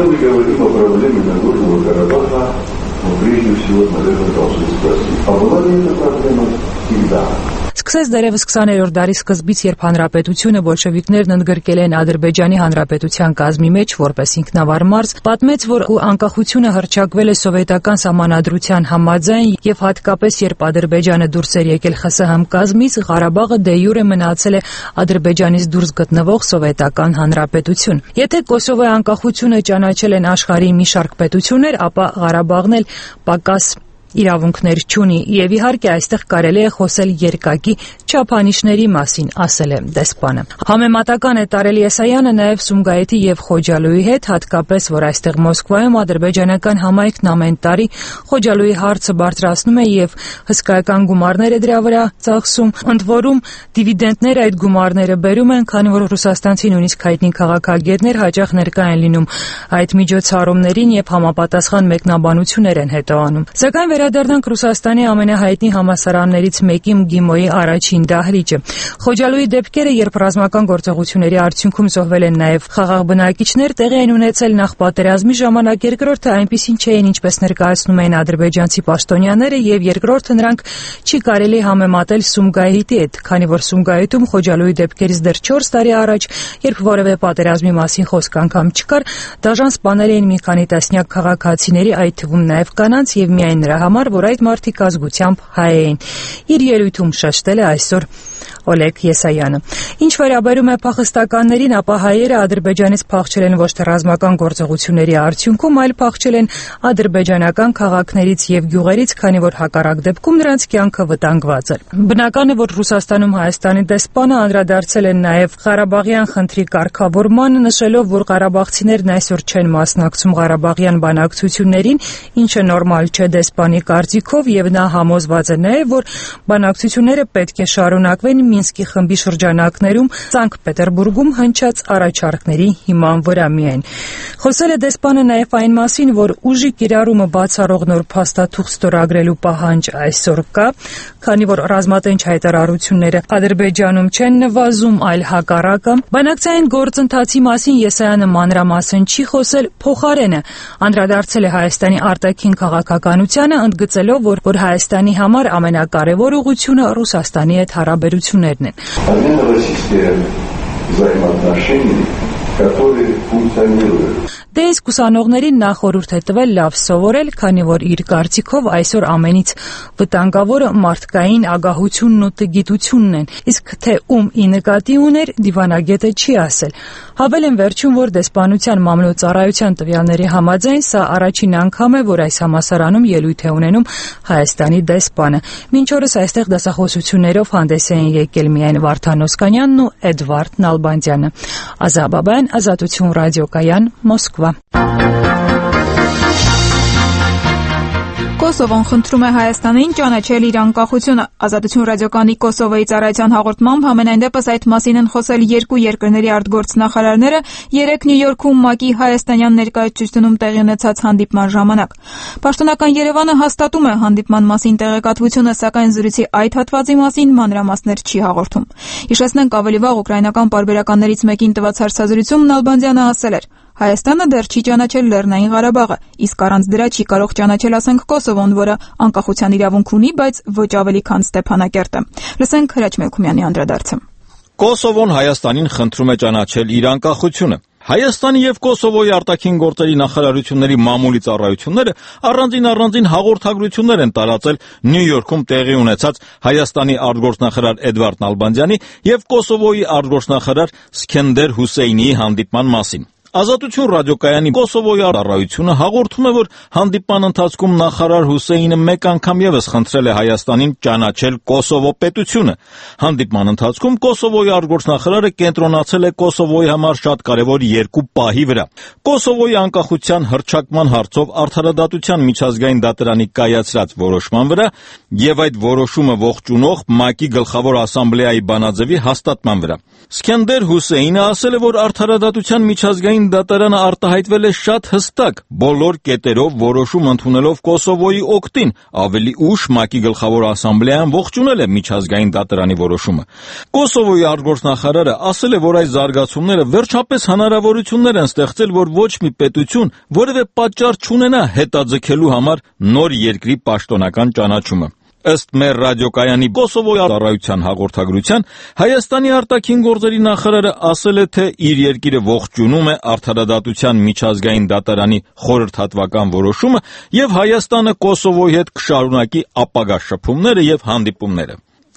Speaker 15: Սկսեց դերևս քսաներորդ դարի սկզբից, երբ հանրապետությունը բոլշևիկներն ընդգրկել են Ադրբեջանի հանրապետության կազմի մեջ որպես ինքնավար մարզ, պատմեց, որ անկախությունը հռչակվել է սովետական սահմանադրության համաձայն եւ հատկապես երբ Ադրբեջանը դուրս էր եկել Խ Ս Հ կազմից, Ղարաբաղը դե յուրե մնացել է Ադրբեջանից դուրս գտնվող սովետական հանրապետություն։ Եթե Կոսովոյի անկախությունը ճանաչել են աշխարհի մի շարք պետություններ, ապա Ղարաբաղն էլ պակաս իրավունքներ չունի եւ իհարկե այստեղ կարելի է խոսել երկակի չափանիշների մասին, ասել է դեսպանը։ Համեմատական է տարել Եսայանը նաեւ Սումգայիթի եւ Խոջալույի հետ, հատկապես որ այստեղ Մոսկվայում ադրբեջանական համայնքն ամեն տարի Խոջալույի հարցը բարձրացնում է եւ հսկայական գումարներ է դրա վրա ծախսում, ընդ որում դիվիդենդներ այդ գումարները բերում են, քանի որ ռուսաստանցի նույնիսկ հայտնի քաղաքագետներ հաճախ ներկա են լինում այդ միջոցառումներին եւ համապատասխան մեկնաբանություններ են հետո անում։ Սակայն վերադառնանք Ռուսաստանի ամենահայտնի համալսարաններից մեկի ՄԳԻՄՈ-ի առաջին դահլիճը։ Խոջալույի դեպքերը, երբ ռազմական գործողությունների արդյունքում զոհվել են նաեւ խաղաղ բնակիչներ, տեղի են ունեցել նախ պատերազմի ժամանակ, երկրորդը այնպիսին չէին, ինչպես ներկայացնում էին ադրբեջանցի պաշտոնյաները, եւ երկրորդը նրանք չի կարելի համեմատել Սումգայիթի հետ, քանի որ Սումգայիթում Խոջալույի դեպքերից դեռ չորս տարի առաջ, երբ որևէ պատերազմի մասին խոսք անգամ չկար, դաժան սպանել էին մի քանի տասնյակ քաղաքացիների, այդ թվում նաեւ կանանց, եւ միայն նրա համար, որ այդ մարդիկ ազգությամբ հայ էին։ Իր ելույթում շեշտել է այսօր Օլեգ Եսայանը։ Ինչ վերաբերում է փախստականներին, ապա հայերը Ադրբեջանից փախչել են ոչ թե ռազմական գործողությունների արդյունքում, այլ փախչել են ադրբեջանական քաղաքներից եւ գյուղերից, քանի որ հակառակ դեպքում նրանց կյանքը վտանգված էր։ Բնական է, որ Ռուսաստանում Հայաստանի դեսպանը անդրադարձել են նաեւ Ղարաբաղյան խնդրի կարգավորմանը, նշելով, որ ղարաբաղցիներն այսօր չեն մասնակցում Ղարաբաղյան բանակցություններին, ինչը նորմալ չէ դեսպանի կարծիքով, եւ նա համոզված է նաեւ, որ բանակցությունները պետք է շարունակվեն Մինսկի խմբի շրջանակներում Սանկտ Պետերբուրգում հնչած առաջարկների հիման վրա միայն։ Խոսել է դեսպանը նաեւ այն մասին, որ ուժի կիրառումը բացառող նոր փաստաթուղթ ստորագրելու պահանջ այսօր կա, քանի որ ռազմատենչ հայտարարությունները Ադրբեջանում չեն նվազում, այլ հակառակը։ Բանակցային գործընթացի մասին Եսայանը մանրամասն չի խոսել, փոխարենը անդրադարձել է Հայաստանի արտաքին քաղաքականությանը, ընդգծելով, որ, որ Հայաստանի համար ամենակարևոր ուղղությունը Ռուսաստանի հետ հարաբերություններն են։ Դե իսկ ուսանողներին նա խորհուրդ է տվել լավ սովորել, քանի որ իր կարծիքով այսօր ամենից վտանգավորը մարդկային ագահությունն ու տգիտությունն են, իսկ թե ում ի նկատի ուներ, դիվանագետը չի ասել։ Հավելեն վերջում, որ դեսպանության մամլոյցարայության տվյալների համաձայն սա առաջին անգամ է, որ այս համալսարանում ելույթ է ունենում Հայաստանի դեսպանը։ Մինչ օրս այստեղ դասախոսություններով հանդես էին եկել միայն Վարդան Օսկանյանն ու Էդվարդ Նալբանդյանը։ Ազաբաբյան, Ազատություն ռադիոկայան, Մոսկվա։
Speaker 1: Կոսովոն խնդրում է Հայաստանին ճանաչել իր անկախությունը։ Ազատություն ռադիոկայանի Կոսովոյի ծառայության հաղորդմամբ համենայն դեպս այդ մասին են խոսել երկու երկրների արտգործնախարարները երեկ Նյու Յորքում ՄԱԿ-ի հայաստանյան ներկայացությունում տեղի ունեցած հանդիպման ժամանակ։ Պաշտոնական Երևանը հաստատում է հանդիպման մասին տեղեկատվությունը, սակայն զրույցի այդ հատվածի մասին մանրամասներ չի հաղորդում։ Հիշեցնենք, ավելի վաղ ուկրաինական պարբերականներից մեկին տված հարցազրույցում Նալբանդյանը ասել էր. Հայաստանը դեռ չի ճանաչել Լեռնային Ղարաբաղը, իսկ առանց դրա չի կարող ճանաչել, ասենք, Կոսովոն, որը անկախության իրավունք ունի, բայց ոչ ավելի քան Ստեփանակերտը։ Լսենք Հրաչ Մելքումյանի անդրադարձը։
Speaker 16: Կոսովոն Հայաստանին խնդրում է ճանաչել իր անկախությունը։ Հայաստանի եւ Կոսովոյի արտաքին գործերի նախարարությունների մամուլի ծառայությունները առանձին-առանձին հաղորդագրություններ են տարածել Նյու Յորքում տեղի ունեցած Հայաստանի արտգործնախարար Էդվարդ Նալբանդյանի եւ Կոսովոյի արտգործնախարար Սկենդեր Հուսեյնիի հանդիպման մասին։ Ազատություն ռադիոկայանի Կոսովոյի առայությունը հաղորդում է, որ հանդիպման ընթացքում նախարար Հուսեյնը մեկ անգամ եւս խնդրել է Հայաստանին ճանաչել Կոսովո պետությունը։ Հանդիպման ընթացքում Կոսովոյի արտգործնախարարը կենտրոնացել է Կոսովոյի համար շատ կարևոր երկու պահի վրա։ Կոսովոյի անկախության հռչակման հարցով Արդարադատության միջազգային դատարանի կայացրած որոշման վրա եւ այդ որոշումը ողջունող ՄԱԿ-ի գլխավոր ասամբլեայի բանաձևի հաստատման վրա։ Սկենդեր Հուսեյնը ասել է, որ Արդարադատության միջազգային դատարանը արտահայտվել է շատ հստակ, բոլոր կետերով որոշում ընդունելով Կոսովոյի օգտին, ավելի ուշ ՄԱԿ-ի գլխավոր ասամբլեան ողջունել է միջազգային դատարանի որոշումը։ Կոսովոյի արտգործնախարարը ասել է, որ այս զարգացումները վերջապես հնարավորություններ են ստեղծել, որ ոչ մի պետություն որևէ պատճառ չունենա հետաձգելու համար նոր երկրի պաշտոնական ճանաչումը։ Ըստ մեր ռադիոկայանի Կոսովոյի ծառայության հաղորդագրության, Հայաստանի արտաքին գործերի նախարարը ասել է, թե իր երկիրը ողջունում է Արդարադատության միջազգային դատարանի խորհրդատվական որոշումը եւ Հայաստանը Կոսովոյի հետ կշարունակի ապագա շփումները եւ հանդիպումները։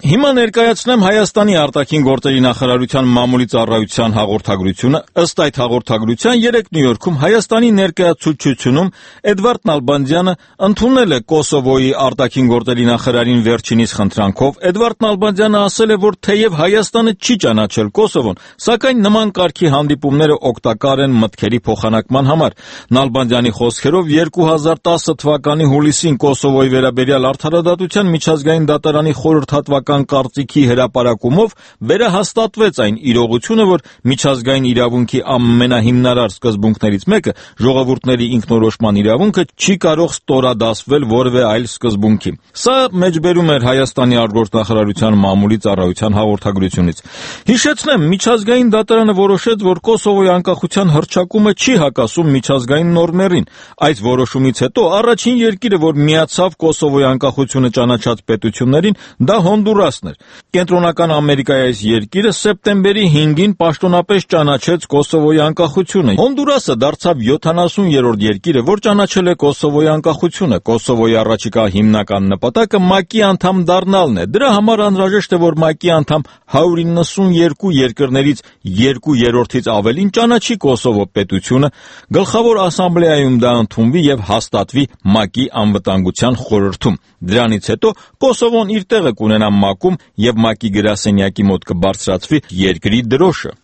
Speaker 16: Հիմա ներկայացնեմ Հայաստանի արտաքին գործերի նախարարության մամուլի ծառայության հաղորդագրությունը։ Ըստ այդ հաղորդագրության երեկ Նյու Յորքում Հայաստանի ներկայացուցչությունում Էդվարդ Նալբանդյանը ընդունել է Կոսովոյի արտաքին գործերի նախարարին վերջինիս խնդրանքով։ Էդվարդ Նալբանդյանը ասել է, որ թեև Հայաստանը չի ճանաչել Կոսովոն, սակայն նման կարգի հանդիպումները օգտակար են մտքերի փոխանակման համար։ Նալբանդյանի խոսքերով երկու հազար տասը թվականի հուլիսին Կոսովոյի վերաբերյալ արդարադատության միջազգային դատարանի խորհրդատվական կարծիքի հրապարակումով վերահաստատվեց այն իրողությունը, որ միջազգային իրավունքի ամենահիմնարար սկզբունքներից մեկը ժողովուրդների ինքնորոշման իրավունքը չի կարող ստորադասվել որևէ այլ սկզբունքի։ Սա մեջբերում էր Հայաստանի արտգործնախարարության մամուլի ծառայության հաղորդագրությունից։ Հիշեցնեմ, միջազգային դատարանը որոշեց, որ Կոսովոյի անկախության հռչակումը չի հակասում միջազգային նորմերին։ Այս որոշումից հետո առաջին երկիրը, որ միացավ Կոսովոյի անկախությունը ճանաչած պետություններին, դա Հոնդուրասն էր։ Կենտրոնական Ամերիկայի այս երկիրը սեպտեմբերի հինգին պաշտոնապես ճանաչեց Կոսովոյի անկախությունը։ Հոնդուրասը դարձավ յոթանասուներորդ երկիրը, որ ճանաչել է Կոսովոյի անկախությունը։ Կոսովոյի առաջիկա հիմնական նպատակը ՄԱԿ-ի անդամ դառնալն է։ Դրա համար անհրաժեշտ է, որ ՄԱԿ-ի անդամ հարյուր իննսունյոթ երկրներից երկու երրորդից ավելին ճանաչի Կոսովո պետությունը, գլխավոր ասամբլեայում դա ընդունվի եւ հաստատվի ՄԱԿ-ի անվտանգության խորհրդում։ Դրանից հետո Կոսովոն իր տեղը կունենա ՄԱԿ-ում եւ ՄԱԿ-ի գրասենյակի մոտ կբարձրացվի երկրի դրոշը։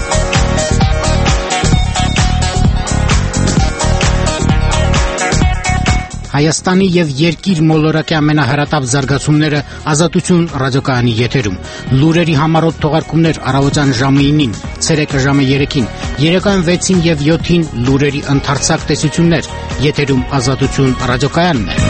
Speaker 2: Հայաստանի եւ երկիր մոլորակի ամենահրատապ զարգացումները Ազատություն ռադիոկայանի եթերում։ Լուրերի համառոտ թողարկումներ առավոտյան ժամը ինին, ցերեկը ժամը երեքին, երեկոյան վեցին եւ յոթին լուրերի ընդարձակ տեսություններ։ Եթերում Ազատություն ռադիոկայանն է։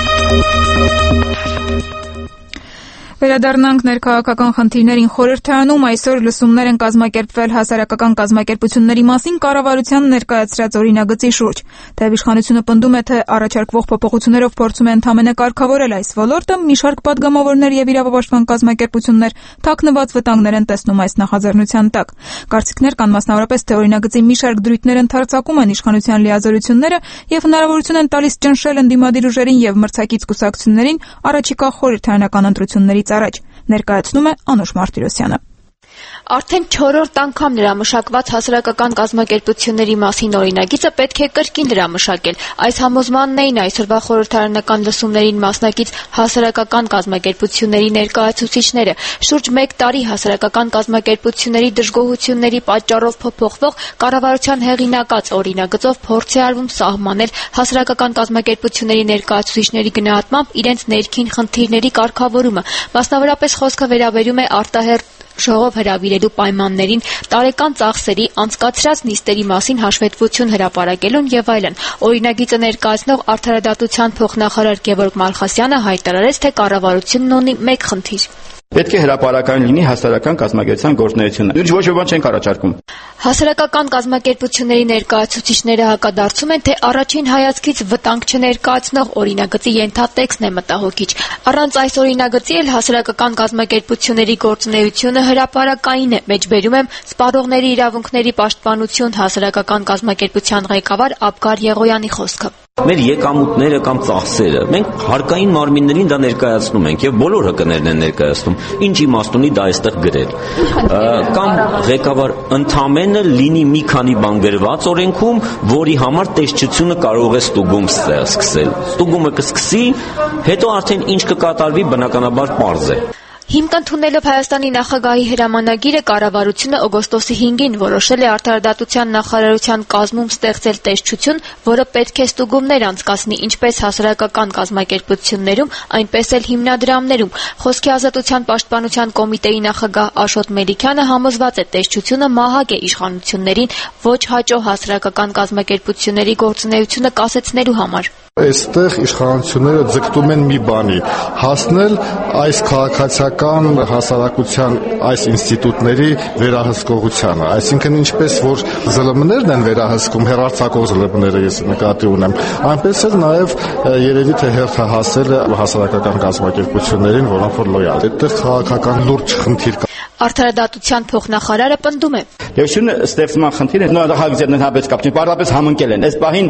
Speaker 1: Վերադառնանք ներքաղաքական խնդիրներին խորհրդարանում այսօր լսումներ են կազմակերպվել հասարակական կազմակերպությունների մասին կառավարության ներկայացրած օրինագծի շուրջ։ Թեև իշխանությունը պնդում է, թե առաջարկվող փոփոխություններով փորձում է ընդհանրապես կարգավորել այս ոլորտը, մի շարք падգամավորներ եւ իրավապաշտպան կազմակերպություններ թաքնված վտանգներ են տեսնում այս նախաձեռնության տակ։ Կարծիքներ կան մասնավորապես, թե օրինագծի մի շարք դրույթներ ընդարձակում են իշխանության լիազորությունները եւ հնարավորություն են տալիս ճնշել ընդդիմադիր ուժերին եւ մրցակից կուսակցություններին առաջիկա խորհրդարանական ընտրություններից առաջ, ներկայացնում է Անուշ Մարտիրոսյանը։
Speaker 17: Արդեն չորրորդ անգամ լրամշակված հասարակական կազմակերպությունների մասին օրինագիծը պետք է կրկին լրամշակել։ Այս համոզմանն էին այսօրվա խորհրդարանական լսումներին մասնակից հասարակական կազմակերպությունների ներկայացուցիչները։ Շուրջ մեկ տարի հասարակական կազմակերպությունների դժգոհությունների պատճառով փոփոխվող կառավարության հեղինակած օրինագծով փորձ է արվում սահմանել հասարակական կազմակերպությունների ներկայացուցիչների գնահատմամբ իրենց ներքին խնդիրների կարգավորումը։ Մասնավորապես խոսքը վերաբերում է արտահերթ ժողով հրավիրելու պայմաններին, տարեկան ծախսերի, անցկացրած նիստերի մասին հաշվետվություն հրապարակելուն եւ այլն։ Օրինագիծը ներկայացնող Արդարադատության փոխնախարար Գևորգ Մալխասյանը հայտարարեց, թե կառավարությունն ունի մեկ խնդիր։
Speaker 18: Պետք է հրապարակային լինի հասարակական կազմակերպության գործունեությունը։ Ուրիշ ոչ մի բան չենք առաջարկում։
Speaker 17: Հասարակական կազմակերպությունների ներկայացուցիչները հակադարձում են, թե առաջին հայացքից վտանգ չներկայացնող օրինագծի ենթատեքստն է մտահոգիչ։ Առանց այս օրինագծի էլ հասարակական կազմակերպությունների գործունեությունը հրապարակային է, մեջբերում եմ սպառողների իրավունքների պաշտպանություն հասարակական կազմակերպության ղեկավար Աբգար Եղոյանի խոսքը։
Speaker 19: Մեր եկամուտները կամ ծախսերը մենք հարկային մարմիններին դա ներկայացնում ենք եւ բոլոր հկներն են ներկայացնում։ Ինչ իմաստ ունի դա այստեղ գրել։ Կամ ղեկավար ընդամենը լինի մի քանի բան գրված օրենքում, որի համար տեսչությունը կարող է ստուգում սկսել։ Ստուգումը կսկսի, հետո արդեն ինչ կկատարվի բնականաբար պարզ է։
Speaker 17: Հիմք ընդունելով Հայաստանի նախագահի հրամանագիրը կառավարությունը օգոստոսի հինգին որոշել է Արդարադատության նախարարության կազմում ստեղծել տեսչություն, որը պետք է ստուգումներ անցկացնի ինչպես հասարակական կազմակերպություններում, այնպես էլ հիմնադրամներում։ Խոսքի ազատության պաշտպանության կոմիտեի նախագահ Աշոտ Մելիքյանը համոզված է, տեսչությունը մահակ է իշխանություններին ոչ հաճո հասարակական կազմակերպությունների գործունեությունը կասեցնելու համար։
Speaker 20: Այստեղ իշխանությունները ձգտում են մի բանի՝ հասնել այս քաղաքացիական հասարակության այս ինստիտուտների վերահսկողությանը, այսինքն ինչպես որ ԶԼՄ-ներն են վերահսկում, հեռարձակող ԶԼՄ-ները ես նկատի ունեմ, այնպես էլ նաև երևի թե հերթը հասել է հասարակական կազմակերպություններին, որոնք որ լոյալ։ Այդտեղ քաղաքական լուրջ խնդիր կա։
Speaker 17: Արդարադատության փոխնախարարը պնդում է.
Speaker 18: Եվ շունը ստեղծման խնդիրը նորահավիճն հաբեց կապ չի, պարզապես համընկել են։ Այս պահին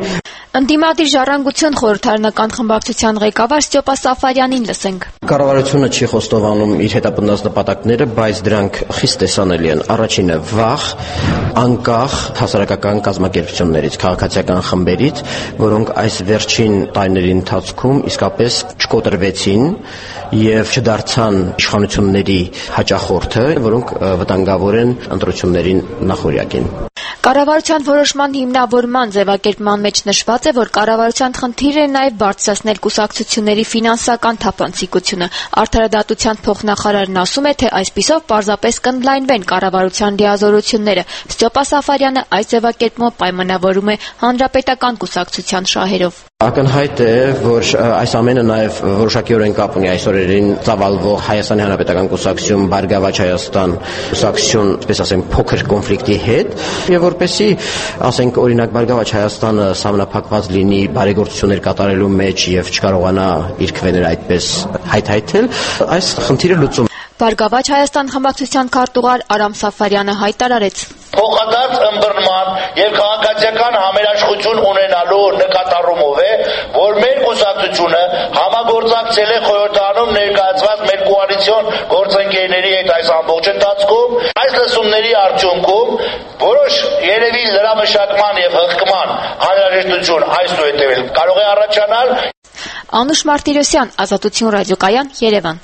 Speaker 17: Ընդդիմադիր ժառանգություն խորհրդարանական խմբակցության ղեկավար Ստյոպա Սաֆարյանին լսենք։
Speaker 21: Կառավարությունը չի խոստովանում իր հետապնդած նպատակները, բայց դրանք խիստ տեսանելի են։ Առաջինը՝ վախ, անկախ հասարակական կազմակերպություններից, քաղաքացիական խմբերից, որոնք այս վերջին տարիների ընթացքում իսկապես չկոտրվեցին եւ չդարձան իշխանությունների հաճախորդը, որոնք վտանգավոր են ընտրություններին նախորյակին։
Speaker 17: Կառավարության որոշման հիմնավորման ձևակերպման մեջ նշված է, որ կառավարության խնդիրը նաև բարձրացնել կուսակցությունների ֆինանսական թափանցիկությունը։ Արդարադատության փոխնախարարն ասում է, թե այսպիսով պարզապես կընդլայնվեն կառավարության լիազորությունները։ Ստյոպա Սաֆարյանը այս ձևակերպումը պայմանավորում է հանրապետական կուսակցության շահերով։
Speaker 21: Ակնհայտ է, որ այս ամենը նաև որոշակիորեն կապ ունի այս օրերին ծավալվող Հայաստանի Հանրապետական կուսակցություն, Բարգավաճ Հայաստան կուսակցություն, այսպես ասենք, փոքր կոնֆլիկտի հետ, եւ որպեսզի, ասենք, օրինակ Բարգավաճ Հայաստանը սահմանափակված լինի բարեգործություններ կատարելու մեջ եւ չկարողանա իր քվեները այդպես հայթայթել, այս խնդիրը լուծում։
Speaker 17: Բարգավաճ Հայաստան խմբակցության քարտուղար Արամ Սաֆարյանը հայտարարեց.
Speaker 22: Փոխադարձ ըմբռնման եւ քաղաքացիական համերաշխություն ունենալու նկատառումով է, որ մեր կուսակցությունը համագործակցել է խորհրդարանում ներկայացված մեր կոալիցիոն գործընկերների հետ այս ամբողջ ընթացքում։ Այս լսումների արդյունքում որոշ երևի լրամշակման եւ հղկման անհրաժեշտություն այսուհետև կարող է առաջանալ։
Speaker 17: Անուշ Մարտիրոսյան, Ազատություն ռադիոկայան, Երևան։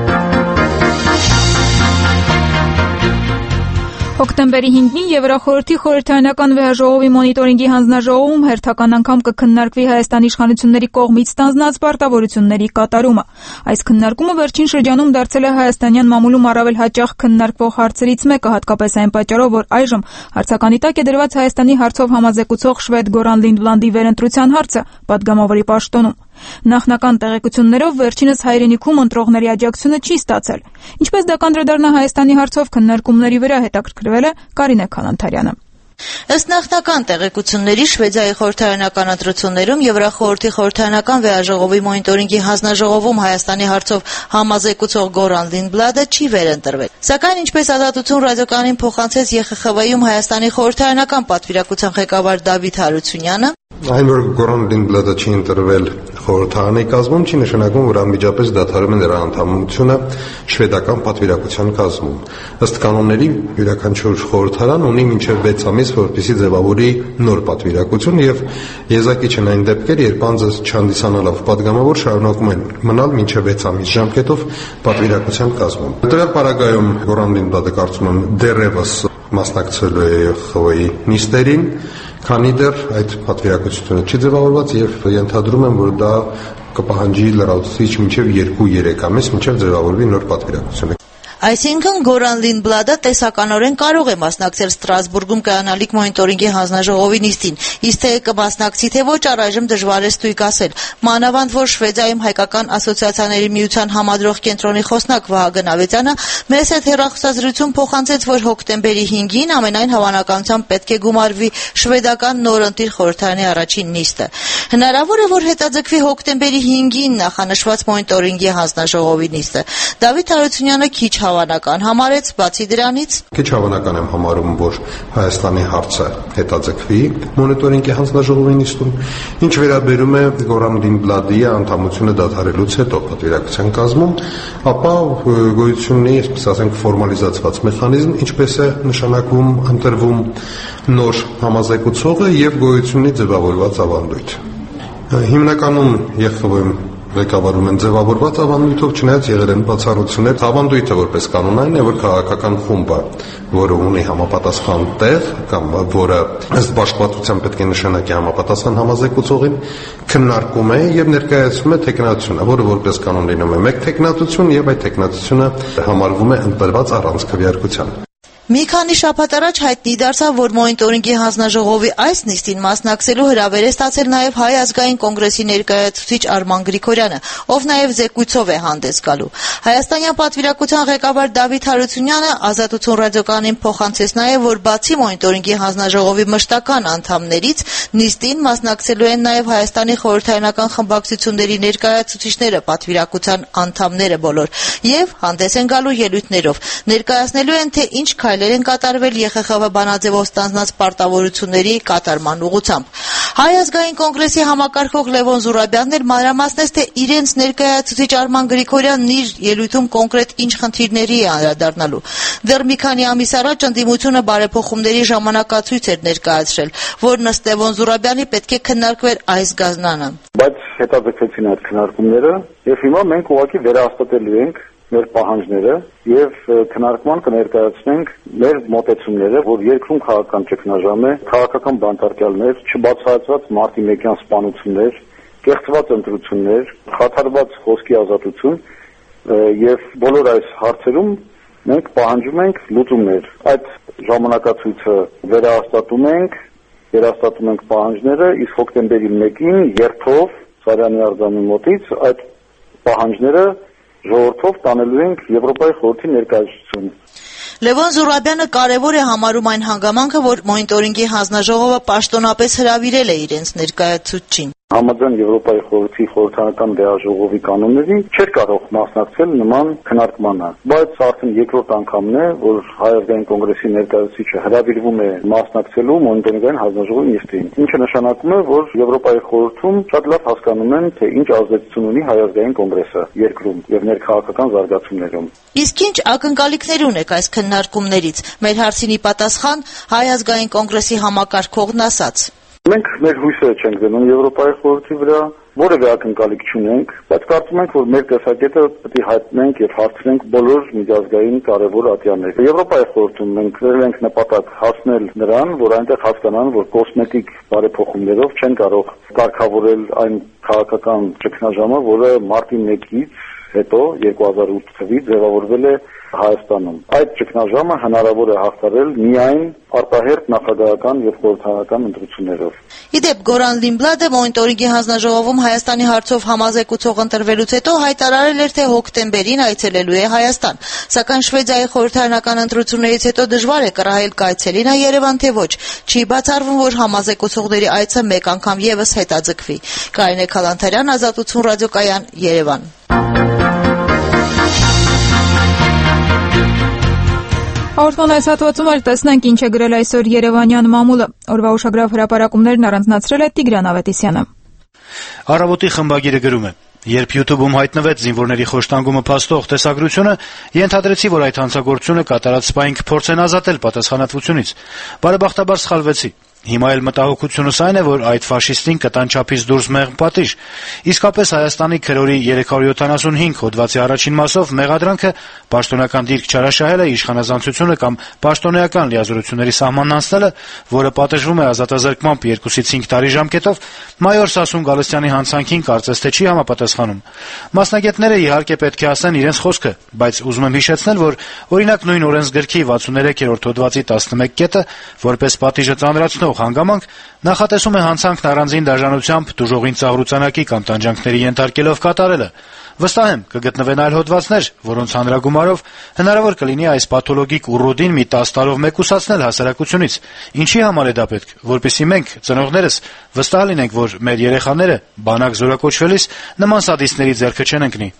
Speaker 1: Հոկտեմբերի հինգին Եվրախորհրդի խորհրդարանական վեհաժողովի մոնիտորինգի հանձնաժողովում հերթական անգամ կքննարկվի Հայաստանի իշխանությունների կողմից ստանձնած պարտավորությունների կատարումը։ Այս քննարկումը վերջին շրջանում դարձել է հայաստանյան մամուլում առավել հաճախ քննարկվող հարցերից մեկը, հատկապես այն պատճառով, որ այժմ հարցականի տակ է դրված Հայաստանի հարցով համազեկուցող շվեդ Գորան Լինդլանդի վերընտրության հարցը պատգամավորի պաշտոնում։ Նախնական տեղեկություններով վերջինս հայրենիքում ընտրողների աջակցությունը չի ստացել։ Ինչպես դա կանդրադառնա Հայաստանի հարցով քննարկումների վրա, հետաքրքրվել է Կարինե Քալանթարյանը։
Speaker 23: Ըստ նախնական տեղեկությունների Շվեդիայի խորհրդարանական ընտրություններում Եվրախորհրդի խորհրդարանական վեհաժողովի մոնիտորինգի հանձնաժողովում Հայաստանի հարցով համազեկուցող Գորան Լինդբլադը չի վերընտրվել։ Սակայն ինչպես Ազատություն ռադիոկայանին փոխանցեց Ե Խ Խ V-ում Հայաստանի խորհրդարանական պատվիրակության ղեկավար Դավիթ Հարությունյանը,
Speaker 24: այն որ Գորան Լինդբլադը չի ընտրվել խորհրդարանի կազմում, չի նշանակում, որ անմիջապես դադարում է նրա անդամությունը շվեդական պատվիրակության կազմում։ Ըստ կանոնների յուրաքանչյուր խորհրդարան ունի մինչև վեց ամիս, որպեսզի ձևավորի նոր պատվիրակություն, եւ եզակի չեն այն դեպքեր, երբ անձը չհանդիսանալով պատգամավոր շարունակում են մնալ մինչև վեց ամիս ժամկետով պատվիրակության կազմում։ Դրա պարագայում Գորան Լինդբլադը կարծում եմ դեռևս մասնակցելու է Ե Խ Խ V-ի նիստերին, քանի դեռ այդ պատվիրակությունը չի ձևավորված եւ ենթադրում եմ, որ դա կպահանջի լրացուցիչ մինչեւ երկու-երեք ամիս, մինչեւ ձևավորվի նոր պատվիրակությունը։
Speaker 23: Այսինքն Գորան Լինդբլադը տեսականորեն կարող է մասնակցել Ստրասբուրգում կայանալիք մոնիտորինգի հանձնաժողովի նիստին, իսկ թե կմասնակցի թե ոչ առայժմ դժվար է ստույգ ասել։ Մանավանդ որ Շվեդիայում հայկական ասոցիացիաների միության համադրող կենտրոնի խոսնակ Վահագն Ավետյանը մեզ հետ հեռախոսազրույցում փոխանցեց, որ հոկտեմբերի հինգին ամենայն հավանականությամբ պետք է գումարվի շվեդական նորընտիր խորհրդարանի առաջին նիստը։ Հնարավոր է, որ հետաձգվի հոկտեմբերի հինգին նախանշված մոնիտորինգի հանձնաժողովի նիստը։ Դավիթ Հարությունյանը քիչ հավանական համարեց, բացի դրանից
Speaker 24: Քիչ հավանական եմ համարում, որ Հայաստանի հարցը հետաձգվի մոնիտորինգի հանձնաժողովի նիստում, ինչ վերաբերում է Գորան Լինդբլադի անդամությունը դադարելուց հետո պատվիրակության կազմում, ապա գոյություն ունի, այսպես ասենք, ֆորմալիզացված մեխանիզմ, ինչպես է նշանակվում, ընտրվում նոր համազեկուցողը եւ գոյություն ունի ձևավորված ավանդույթ։ Հիմնականում Ե Խ Խ V-ում ղեկավարում են ձևավորված ավանդույթով, չնայած եղել են բացառություններ։ Ավանդույթը որպես կանոն այն է, որ քաղաքական խումբը, որը ունի համապատասխան տեղ կամ որը ըստ բաշխվածության պետք է նշանակի համապատասխան համազեկուցողին, քննարկում է եւ ներկայացնում է թեկնածությունը, որը որպես կանոն լինում է մեկ թեկնածություն եւ այդ թեկնածությունը համարվում է ընտրված առանց քվեարկության։
Speaker 23: Մի քանի շաբաթ առաջ հայտնի դարձավ, որ մոնիտորինգի հանձնաժողովի այս նիստին մասնակցելու հրավեր է ստացել նաև Հայ ազգային կոնգրեսի ներկայացուցիչ Արման Գրիգորյանը, ով նաև զեկույցով է հանդես գալու։ Հայաստանյան պատվիրակության ղեկավար Դավիթ Հարությունյանը Ազատություն ռադիոկայանին փոխանցեց նաև, որ բացի մոնիտորինգի հանձնաժողովի մշտական անդամներից նիստին մասնակցելու են նաև Հայաստանի խորհրդարանական խմբակցությունների ներկայացուցիչները, պատվիրակության անդամները բոլոր, եւ հանդես են գալու ելույթներով, ներկայացնելու են, թե ինչ քայլեր են կատարվել Ե Խ Խ V բանաձևով ստանձնած պարտավորությունների կատարման ուղղությամբ։ Հայ ազգային կոնգրեսի համակարգող Լևոն Զուրաբյանն էլ մանրամասնեց, թե իրենց ներկայացուցիչ Արման Գրիգորյանն իր ելույթում կոնկրետ ինչ խնդիրների է անդրադառնալու։ Դեռ մի քանի ամիս առաջ ընդդիմությունը բարեփոխումների ժամանակացույց էր ներկայացրել, որն ըստ Լևոն Զուրաբյանի պետք է քննարկվեր այս գազնանը։
Speaker 5: Բայց հետաձգվեցին այդ քննարկումները, եւ հիմա մենք ուղղակի վերահաստատելու ենք մեր պահանջները եւ քննարկման կներկայացնենք մեր մոտեցումները, որ երկրում քաղաքական ճգնաժամ է, քաղաքական բանտարկյալներ, չբացահայտված մարտի մեկյան սպանություններ, կեղծված ընտրություններ, խաթարված խոսքի ազատություն եւ բոլոր այս հարցերում մենք պահանջում ենք լուծումներ։ Այդ ժամանակացույցը վերահաստատում ենք, վերահաստատում ենք պահանջները, իսկ հոկտեմբերի մեկին երթով Սարյանի արձանի մոտից այդ պահանջները ժողովրդով տանելու ենք Եվրոպայի խորհրդի ներկայացուցիչին։
Speaker 23: Լևոն Զուրաբյանը կարևոր է համարում այն հանգամանքը, որ մոնիտորինգի հանձնաժողովը պաշտոնապես հրավիրել է իրենց ներկայացուցչին։
Speaker 5: Համաձայն Եվրոպայի խորհրդի խորհրդանական դեղաժողովի կանոնների չէր կարող մասնակցել նման քննարկմանը, բայց արդեն երկրորդ անգամն է, որ Հայ ազգային կոնգրեսի ներկայացուցիչը հրավիրվում է մասնակցելու մոնիտորինգային հանձնաժողովի նիստին, ինչը նշանակում է, որ Եվրոպայի խորհրդում շատ լավ հասկանում են, թե ինչ ազդեցություն ունի Հայ ազգային կոնգրեսը երկրում եւ ներքաղաքական զարգացումներում։
Speaker 23: Իսկ ինչ ակնկալիքներ ունեք այս քննարկումներից։ Մեր հարցին ի պատասխան Հայ ազգային կոնգրեսի համակարգողն ասաց.
Speaker 5: Մենք մեր հույսը չենք դնում Եվրոպայի խորհրդի վրա, որևէ ակնկալիք չունենք, բայց կարծում ենք, որ մեր տեսակետը պետք է հայտնենք եւ հարցնենք բոլոր միջազգային կարևոր ատյանները։ Եվրոպայի խորհրդում մենք դրել ենք նպատակ հասնել նրան, որ այնտեղ հասկանան, որ կոսմետիկ բարեփոխումներով չեն կարող կարգավորել այն քաղաքական ճգնաժամը, որը մարտի մեկից հետո երկու հազար ութ թվականին ձևավորվել է Հայաստանում։ Այդ ճգնաժամը հնարավոր է հաղթարել միայն արտահերթ նախագահական եւ խորհրդանական ընտրություններով։
Speaker 23: Իդեպ Գորան Լիմբլադը մոնիտորինգի հանձնաժողովում Հայաստանի հարցով համազեկուցող ընտրվելուց հետո հայտարարել էր, թե հոկտեմբերին այցելելու է Հայաստան, սակայն Շվեդիայի խորհրդարանական ընտրություններից հետո դժվար է կռահել կայցելի նա Երևան թե ոչ։ Չի բացառվում, որ համազեկուցողների այցը մեկ անգամ եւս հետաձգվի։ Կարինե Քալանթարյան, Ազատություն ռադիոկայան, Երևան։
Speaker 1: Հաղորդման այս հատվածում էլ տեսնենք ինչ է գրել այսօր Երևանյան մամուլը։ Օրվա ուշագրավ հրապարակումներն առանձնացրել է Տիգրան Ավետիսյանը։
Speaker 6: Առավոտի խմբագիրը գրում է. Երբ YouTube-ում հայտնվեց զինվորների խոշտանգումը փաստող տեսագրությունը, ենթադրեցի, որ այդ հանցագործությունը կատարած սպային կփորձեն ազատել պատասխանատվությունից։ Բարեբախտաբար սխալվեցի։ Հիմա էլ մտահոգությունս այն է, որ այդ ֆաշիստին կտան չափից դուրս մեղմ պատիժ։ Իսկապես Հայաստանի քրորի երեք հարյուր յոթանասունհինգ հոդվածի առաջին մասով մեղադրանքը պաշտոնական դիրք չարաշահելը, իշխանազանցությունը կամ պաշտոնեական լիազորությունների սահմանն անցնելը, որը պատժվում է ազատազրկմամբ երկուսից հինգ տարի ժամկետով, մայոր Սասուն Գալստյանի հանցանքին կարծես թե չի համապատասխանում։ Մասնագետները իհարկե պետք է ասեն իրենց խոսքը, բայց ուզում եմ հիշեցնել, որ օրինակ նույն օրենսգրքի վաթսուններեք-րդ հոդվածի տասնմեկ կետը, որպես պատիժը ծանրացնող հանգամանք, նախատեսում է հանցանքն առանձին դաժանությամբ դժողին ծաղրուծանակի կամ տանջանքների ենթարկելով կատարելը։ Վստահ եմ, կգտնվեն այլ հոդվածներ, որոնց հանրագումարով հնարավոր կլինի այս պաթոլոգիկ ուռոդին մի տասը տարով մեկուսացնել հասարակությունից։ Ինչի համար է դա պետք, որպեսզի մենք, ծնողներս, վստահ լինենք, որ մեր երեխաները բանակ զորակոչվելիս նման սադիստների ձեռքը չեն ընկնի։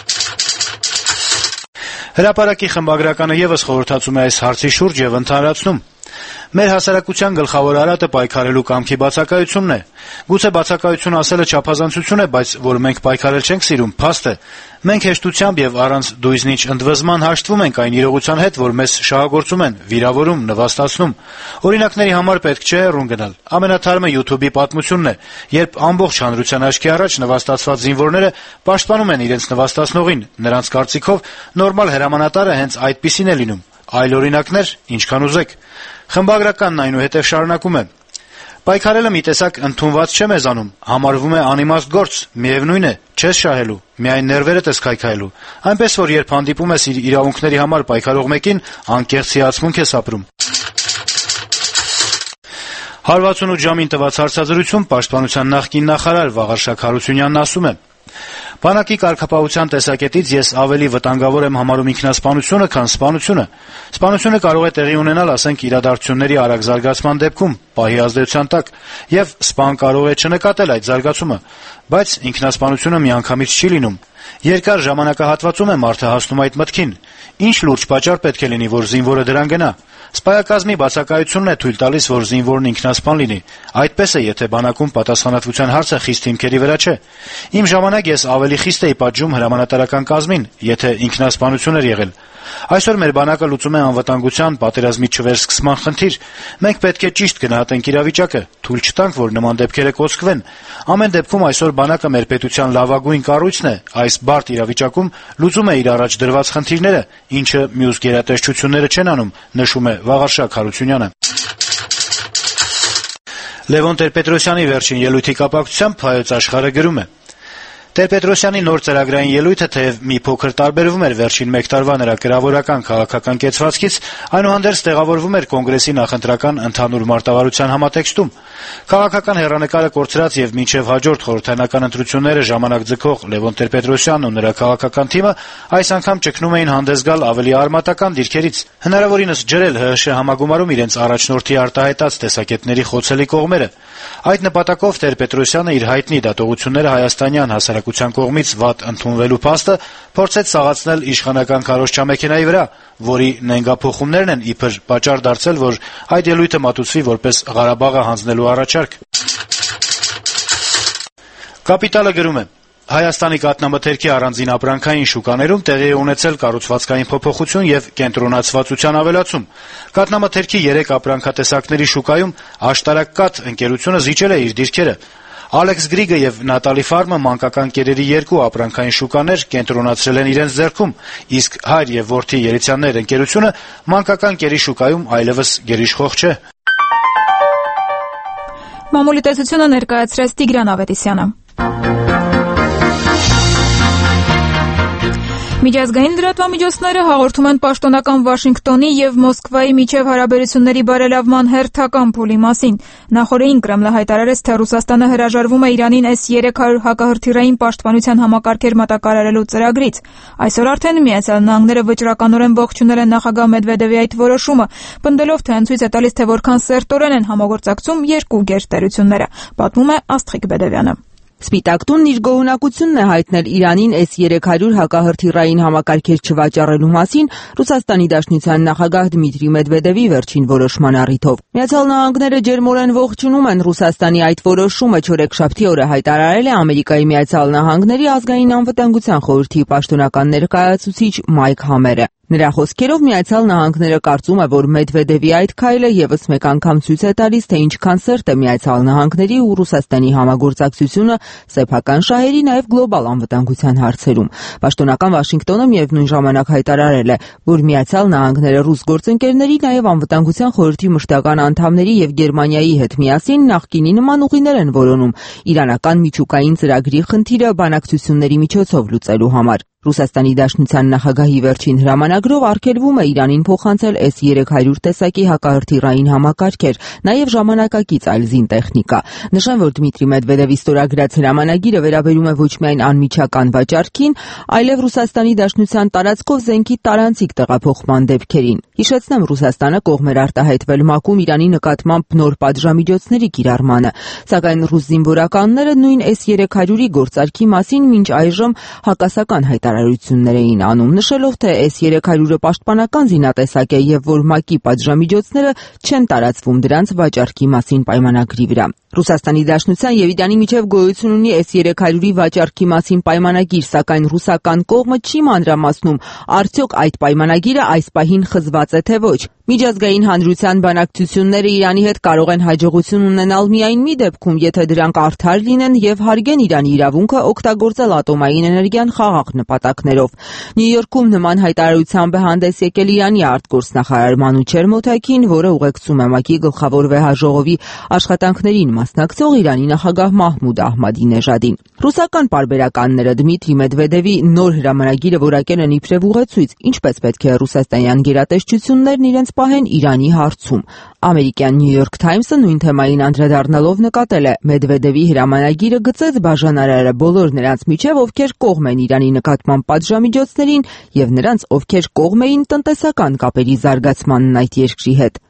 Speaker 6: Հրապարակի խմբագրականը եւս խորհրդացում է այս հարցի շուրջ եւ ընդհանրացնում. Մեր հասարակության գլխավոր արատը պայքարելու կամքի բացակայությունն է։ Գուցե բացակայություն ասելը չափազանցություն է, բայց որ մենք պայքարել չենք սիրում, փաստ է։ Մենք հեշտությամբ եւ առանց դույզնիչ ընդվզման հաշտվում ենք այն իրողության հետ, որ մեզ շահագործում են, վիրավորում, նվաստացնում։ Օրինակների համար պետք չէ հեռուն գնալ։ Ամենաթարմը YouTube-ի պատմությունն է, երբ ամբողջ հանրության աչքի առաջ նվաստացված զինվորները պաշտպանում են իրենց նվաստացնողին։ Նրանց կարծիքով նորմալ հրամանատարը հենց այդպիսին է լինում։ Այլ օրինակներ, ինչքան ուզեք։ Խմբագրականն այնուհետև շարունակում է. Պայքարելը մի տեսակ ընդունված չէ մեզանում, համարվում է անիմաստ գործ, միևնույն է, չես շահելու, միայն ներվերդ ես քայքայելու, այնպես որ երբ հանդիպում ես իր իրավունքների համար պայքարող մեկին, անկեղծ հիացմունք ես ապրում։ հարվածունութ ժամին տված հարցազրույցում պաշտպանության նախկին նախարար Վաղարշակ Հարությունյանն ասում է. Բանակի կարգապահության տեսակետից ես ավելի վտանգավոր եմ համարում ինքնասպանությունը, քան սպանությունը։ Սպանությունը կարող է տեղի ունենալ, ասենք, իրադարձությունների արագ զարգացման դեպքում, պահի ազդեցության տակ, եւ սպան կարող է չնկատել այդ զարգացումը, բայց ինքնասպանությունը միանգամից չի լինում։ Երկար ժամանակահատվածում է մարդը հասնում այդ մտքին։ Ինչ լուրջ պատճառ պետք է լինի, որ զինվորը դրան գնա։ Սպայակազմի բացակայությունն է թույլ տալիս, որ զինվորն ինքնասպան լինի։ Այդպես է, եթե բանակում պատասխանատվության հարցը խիստ հիմքերի վրա չէ։ Իմ ժամանակ ես ավելի խիստ էի պատժում հրամանատարական կազմին, եթե ինքնասպանություն էր եղել։ Այսօր մեր բանակը լուծում է անվտանգության, պատերազմի չվերսկսման խնդիր։ Մենք պետք է ճիշտ գնահատենք իրավիճակը, թույլ չտանք, որ նման դեպքերը կոծկվեն։ Ամեն դեպքում այսօր բանակը մեր պետության լավագույն կառույցն է, այս բարդ իրավիճակում լուծում է իր առաջ դրված խնդիրները, ինչը մյուս գերատեսչությունները չեն անում, նշում է Վաղարշակ Հարությունյանը։ Լևոն Տեր-Պետրոսյանի վերջին ելույթի կապակցությամբ Հայոց Աշխարհը գրում է. Տեր-Պետրոսյանի նոր ծրագրային ելույթը թեև մի փոքր տարբերվում էր վերջին մեկ տարվա նրա կրավորական քաղաքական կեցվածքից, այնուհանդերձ տեղավորվում էր Կոնգրեսի նախընտրական ընդհանուր մարտավարության համատեքստում։ Քաղաքական հեռանկարը կորցրած եւ մինչեւ հաջորդ խորհրդարանական ընտրությունները ժամանակ ձգող Լևոն Տեր-Պետրոսյանն ու նրա քաղաքական թիմը այս անգամ ճգնում էին հանդես գալ ավելի արմատական դիրքերից, հնարավորինս ջրել ՀՀՇ համագումարում իրենց առաջնորդի արտահայտած տեսակետների խոցելի կողմերը։ Այդ նպատակով Տեր-Պետրոսյանը իր հայտնի դատողությունները հայաստանյան հասարակության կողմից վատ ընդունվելու փաստը փորձեց սաղացնել իշխանական քարոզչամեքենայի վրա, որի նենգափոխումներն են իբր պատճառ դարձել, որ այդ ելույթը մատուցվի որպես Ղարաբաղը հանձնելու առաջարկ։ Կապիտալը գրում է. Հայաստանի կաթնամթերքի առանձին ապրանքային շուկաներում տեղի է ունեցել կառուցվածքային փոփոխություն եւ կենտրոնացվածության ավելացում։ Կաթնամթերքի երեք ապրանքատեսակների շուկայում Աշտարակ ընկերությունը զիջել է իր դիրքերը։ Ալեքս Գրիգը եւ Նատալի Ֆարմը մանկական կերերի երկու ապրանքային շուկաներ կենտրոնացրել են իրենց ձեռքում, իսկ Հայր եւ որդի երեցյաններ ընկերությունը մանկական կերի շուկայում այլևս գերիշխող չէ։
Speaker 1: Մամուլի տեսությունը ներկայացրեց Տիգրան Ավետիսյանը։ Միջազգային լրատվամիջոցները հաղորդում են պաշտոնական Վաշինգտոնի եւ Մոսկվայի միջև հարաբերությունների բարելավման հերթական փուլի մասին։ Նախորդին Կրեմլը հայտարարեց, թե Ռուսաստանը հրաժարվում է Իրանին էս երեք հարյուր հակահրթիռային պաշտպանության համակարգեր մատակարարելու ծրագրից։ Այսօր արդեն Միացյալ Նահանգները վճռականորեն ողջունել են նախագահ Մեդվեդևի այդ որոշումը, պնդելով, թե այն ցույց է տալիս, թե որքան սերտորեն են համագործակցում երկու գերտերությունները, պատմում է Աստղիկ Բեդևյանը։
Speaker 3: Սպիտակ տունն իր գոհունակությունն է հայտնել Իրանին էս երեք հարյուր հակահրթիռային համակարգեր չվաճառելու մասին Ռուսաստանի Դաշնության նախագահ Դմիտրի Մեդվեդևի վերջին որոշման առիթով։ Միացյալ Նահանգները ջերմորեն ողջունում են Ռուսաստանի այդ որոշումը, չորեքշաբթի օրը հայտարարել է Ամերիկայի Միացյալ Նահանգների ազգային անվտանգության խորհրդի պաշտոնական ներկայացուցիչ Մայք Համերը։ Նրա խոսքերով Միացյալ Նահանգները կարծում է, որ Մեդվեդևի այդ քայլը եւս մեկ անգամ ցույց է տալիս, թե ինչքան սերտ է Միացյալ Նահանգների ու Ռուսաստանի համագործակցությունը սեփական շահերի, նաեւ գլոբալ անվտանգության հարցերում։ Պաշտոնական Վաշինգտոնը միևնույն ժամանակ հայտարարել է, որ Միացյալ Նահանգները ռուս գործընկերների, նաեւ անվտանգության խորհրդի մշտական անդամների եւ Գերմանիայի հետ միասին նախկինի նման ուղիներ են որոնում իրանական միջուկային ծրագրի խնդիրը բանակցությունների միջոցով լուծելու համար։ Ռուսաստանի Դաշնության նախագահի վերջին հրամանագրով արգելվում է Իրանին փոխանցել էս երեք հարյուր տեսակի հակահրթիռային համակարգեր, նաև ժամանակակից այլ զինտեխնիկա։ Նշեմ, որ Դմիտրի Մեդվեդևի ստորագրած հրամանագիրը վերաբերում է ոչ միայն անմիջական վաճառքին, այլև Ռուսաստանի Դաշնության տարածքով զենքի տարանցիկ տեղափոխման դեպքերին։ Հիշեցնեմ, Ռուսաստանը կողմ էր արտահայտվել ՄԱԿ-ում Իրանի նկատմամբ նոր պատժամիջոցների կիրառմանը, սակայն ռուս զինվորականները նույն էս երեք հարյուրի գործարքի մասին մինչ այժմ հակասական հայտարարություններ էին անում, նշելով, թե էս երեք հարյուրը պաշտպանական զինատեսակ է եւ որ ՄԱԿ-ի պատժամիջոցները չեն տարածվում դրանց վաճառքի մասին պայմանագրի վրա։ Ռուսաստանի Դաշնության եւ Իրանի միջև գոյություն ունի էս երեք հարյուրի վաճառքի մասին պայմանագիր, սակայն ռուսական կողմը չի մանրամասնում, արդյոք այդ պայմանագիրը այս պահին խզված է թե ոչ։ Միջազգային հանրության բանակցությունները Իրանի հետ կարող են հաջողություն ունենալ միայն մի դեպքում, եթե դրանք արդար լինեն եւ հարգեն Իրանի իրավունքը օգտագործել ատոմային էներգիան խաղաղ նպատակներով։ Նյու Յորքում նման հայտարարությամբ է հանդես եկել Իրանի արտգործնախարար Մանուչեր Մոթաքին, որը ուղեկցում է ՄԱԿ-ի գլխավոր վեհաժողովի աշխատանքներին մասնակցող Իրանի նախագահ Մահմուդ Ահմադինեժադին։ Ռուսական պարբերականները Դմիտրի Մեդվեդևի նոր հրամանագիրը որակել են իբրև ուղեցույց, ինչպես պետք է ռուսաստանյան գերատեսչություններն իրենց պահեն Իրանի հարցում։ Ամերիկյան New York Times-ը նույն թեմային անդրադառնալով նկատել է, Մեդվեդևի հրամանագիրը գծեց բաժանարարը բոլոր նրանց միջև, ովքեր կողմ են Իրանի նկատմամբ պատժամիջոցներին եւ նրանց, ովքեր կողմ էին տնտեսական կապերի զարգացմանն այդ երկրի հետ։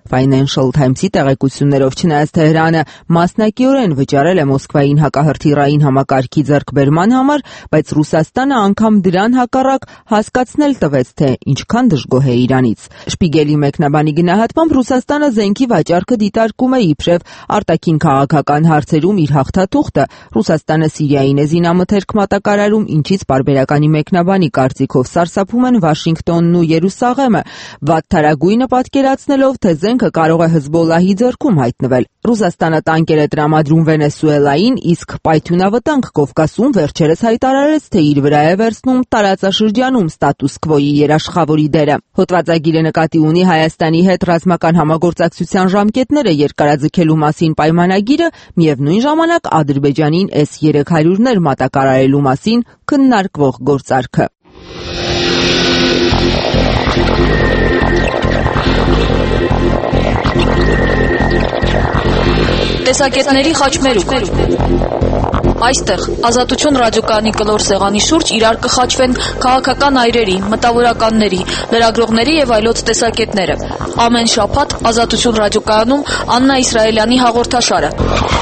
Speaker 3: Financial Times-ի տեղեկություններով չնայած Թեհրանը մասնակիորեն վճարել է Մոսկվային հակահրթիռային համակարգի ձեռքբերման համար, բայց Ռուսաստանը անգամ դրան հակառակ հասկացնել տվեց, թե ինչքան դժգոհ է Իրանից։ Շպիգելի մեկնաբանի գնահատմամբ Ռուսաստանը զենքի վաճառքը դիտարկում է իբրև արտաքին քաղաքական հարցերում իր հաղթաթուղթը։ Ռուսաստանը Սիրիային է զինամթերք մատակարարում, ինչից պարբերականի մեկնաբանի կարծիքով սարսափում են Վաշինգտոնն ու Երուսաղեմը, վատթարագույնը պատկերացնելով, թե զենքը կարող է Հզբոլլահի ձեռքում հայտնվել։ Ռուսաստանը տանկեր է տրամադրում Վենեսուելային, իսկ պայթյունավտանգ Կովկասում վերջերս հայտարարեց, թե իր վրա է վերցնում տարածաշրջանում ստատուս քվոյի երաշխավորի դերը։ Հոդվածագիրը նկատի ունի Հայաստանի հետ ռազմական համագործակցության ժամկետները երկարաձգելու մասին պայմանագիրը, միևնույն ժամանակ Ադրբեջանին էս երեք հարյուրներ մատակարարելու մասին քննարկվող գործարքը։
Speaker 4: Տեսակետների խաչմերուկ։ Այստեղ Ազատություն ռադիոկայանի կլոր սեղանի շուրջ իրար կխաչվեն քաղաքական այրերի, մտավորականների, լրագրողների եւ այլոց տեսակետները։ Ամեն շաբաթ Ազատություն ռադիոկայանում Աննա Իսրայելյանի հաղորդաշարը։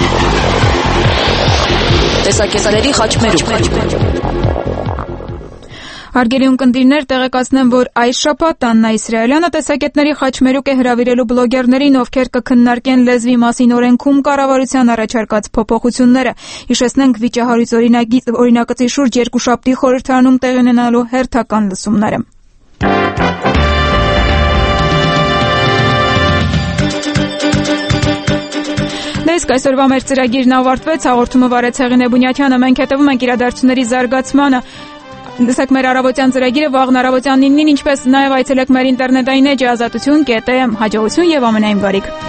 Speaker 4: Տեսակետների խաչմերուկ։
Speaker 1: Հարգելի ունկնդիրներ, տեղեկացնեմ, որ այս շաբաթ Աննա Իսրայելյանը տեսակետների խաչմերուկ է հրավիրելու բլոգերներին, ովքեր կքննարկեն լեզվի մասին օրենքում կառավարության առաջարկած փոփոխությունները։ Հիշեցնենք վիճահարույց օրինակցի շուրջ երկուշաբթի խորհրդարանում տեղի ունենալու հերթական լսումները։ Իսկ այսօրվա մեր ծրագիրն ավարտվեց, հաղորդումը վարեց Հեղինե Բունյաթյանը, մենք հետևում ենք իրադարձությունների զարգացմանը։ Լսեք մեր առավոտյան ծրագիրը վաղն առավոտյան նինին, ինչպես նաև այցելեք մեր ինտերնետային էջը ազատություն կետ էմ։ Հաջողություն եւ ամենայն բարիք։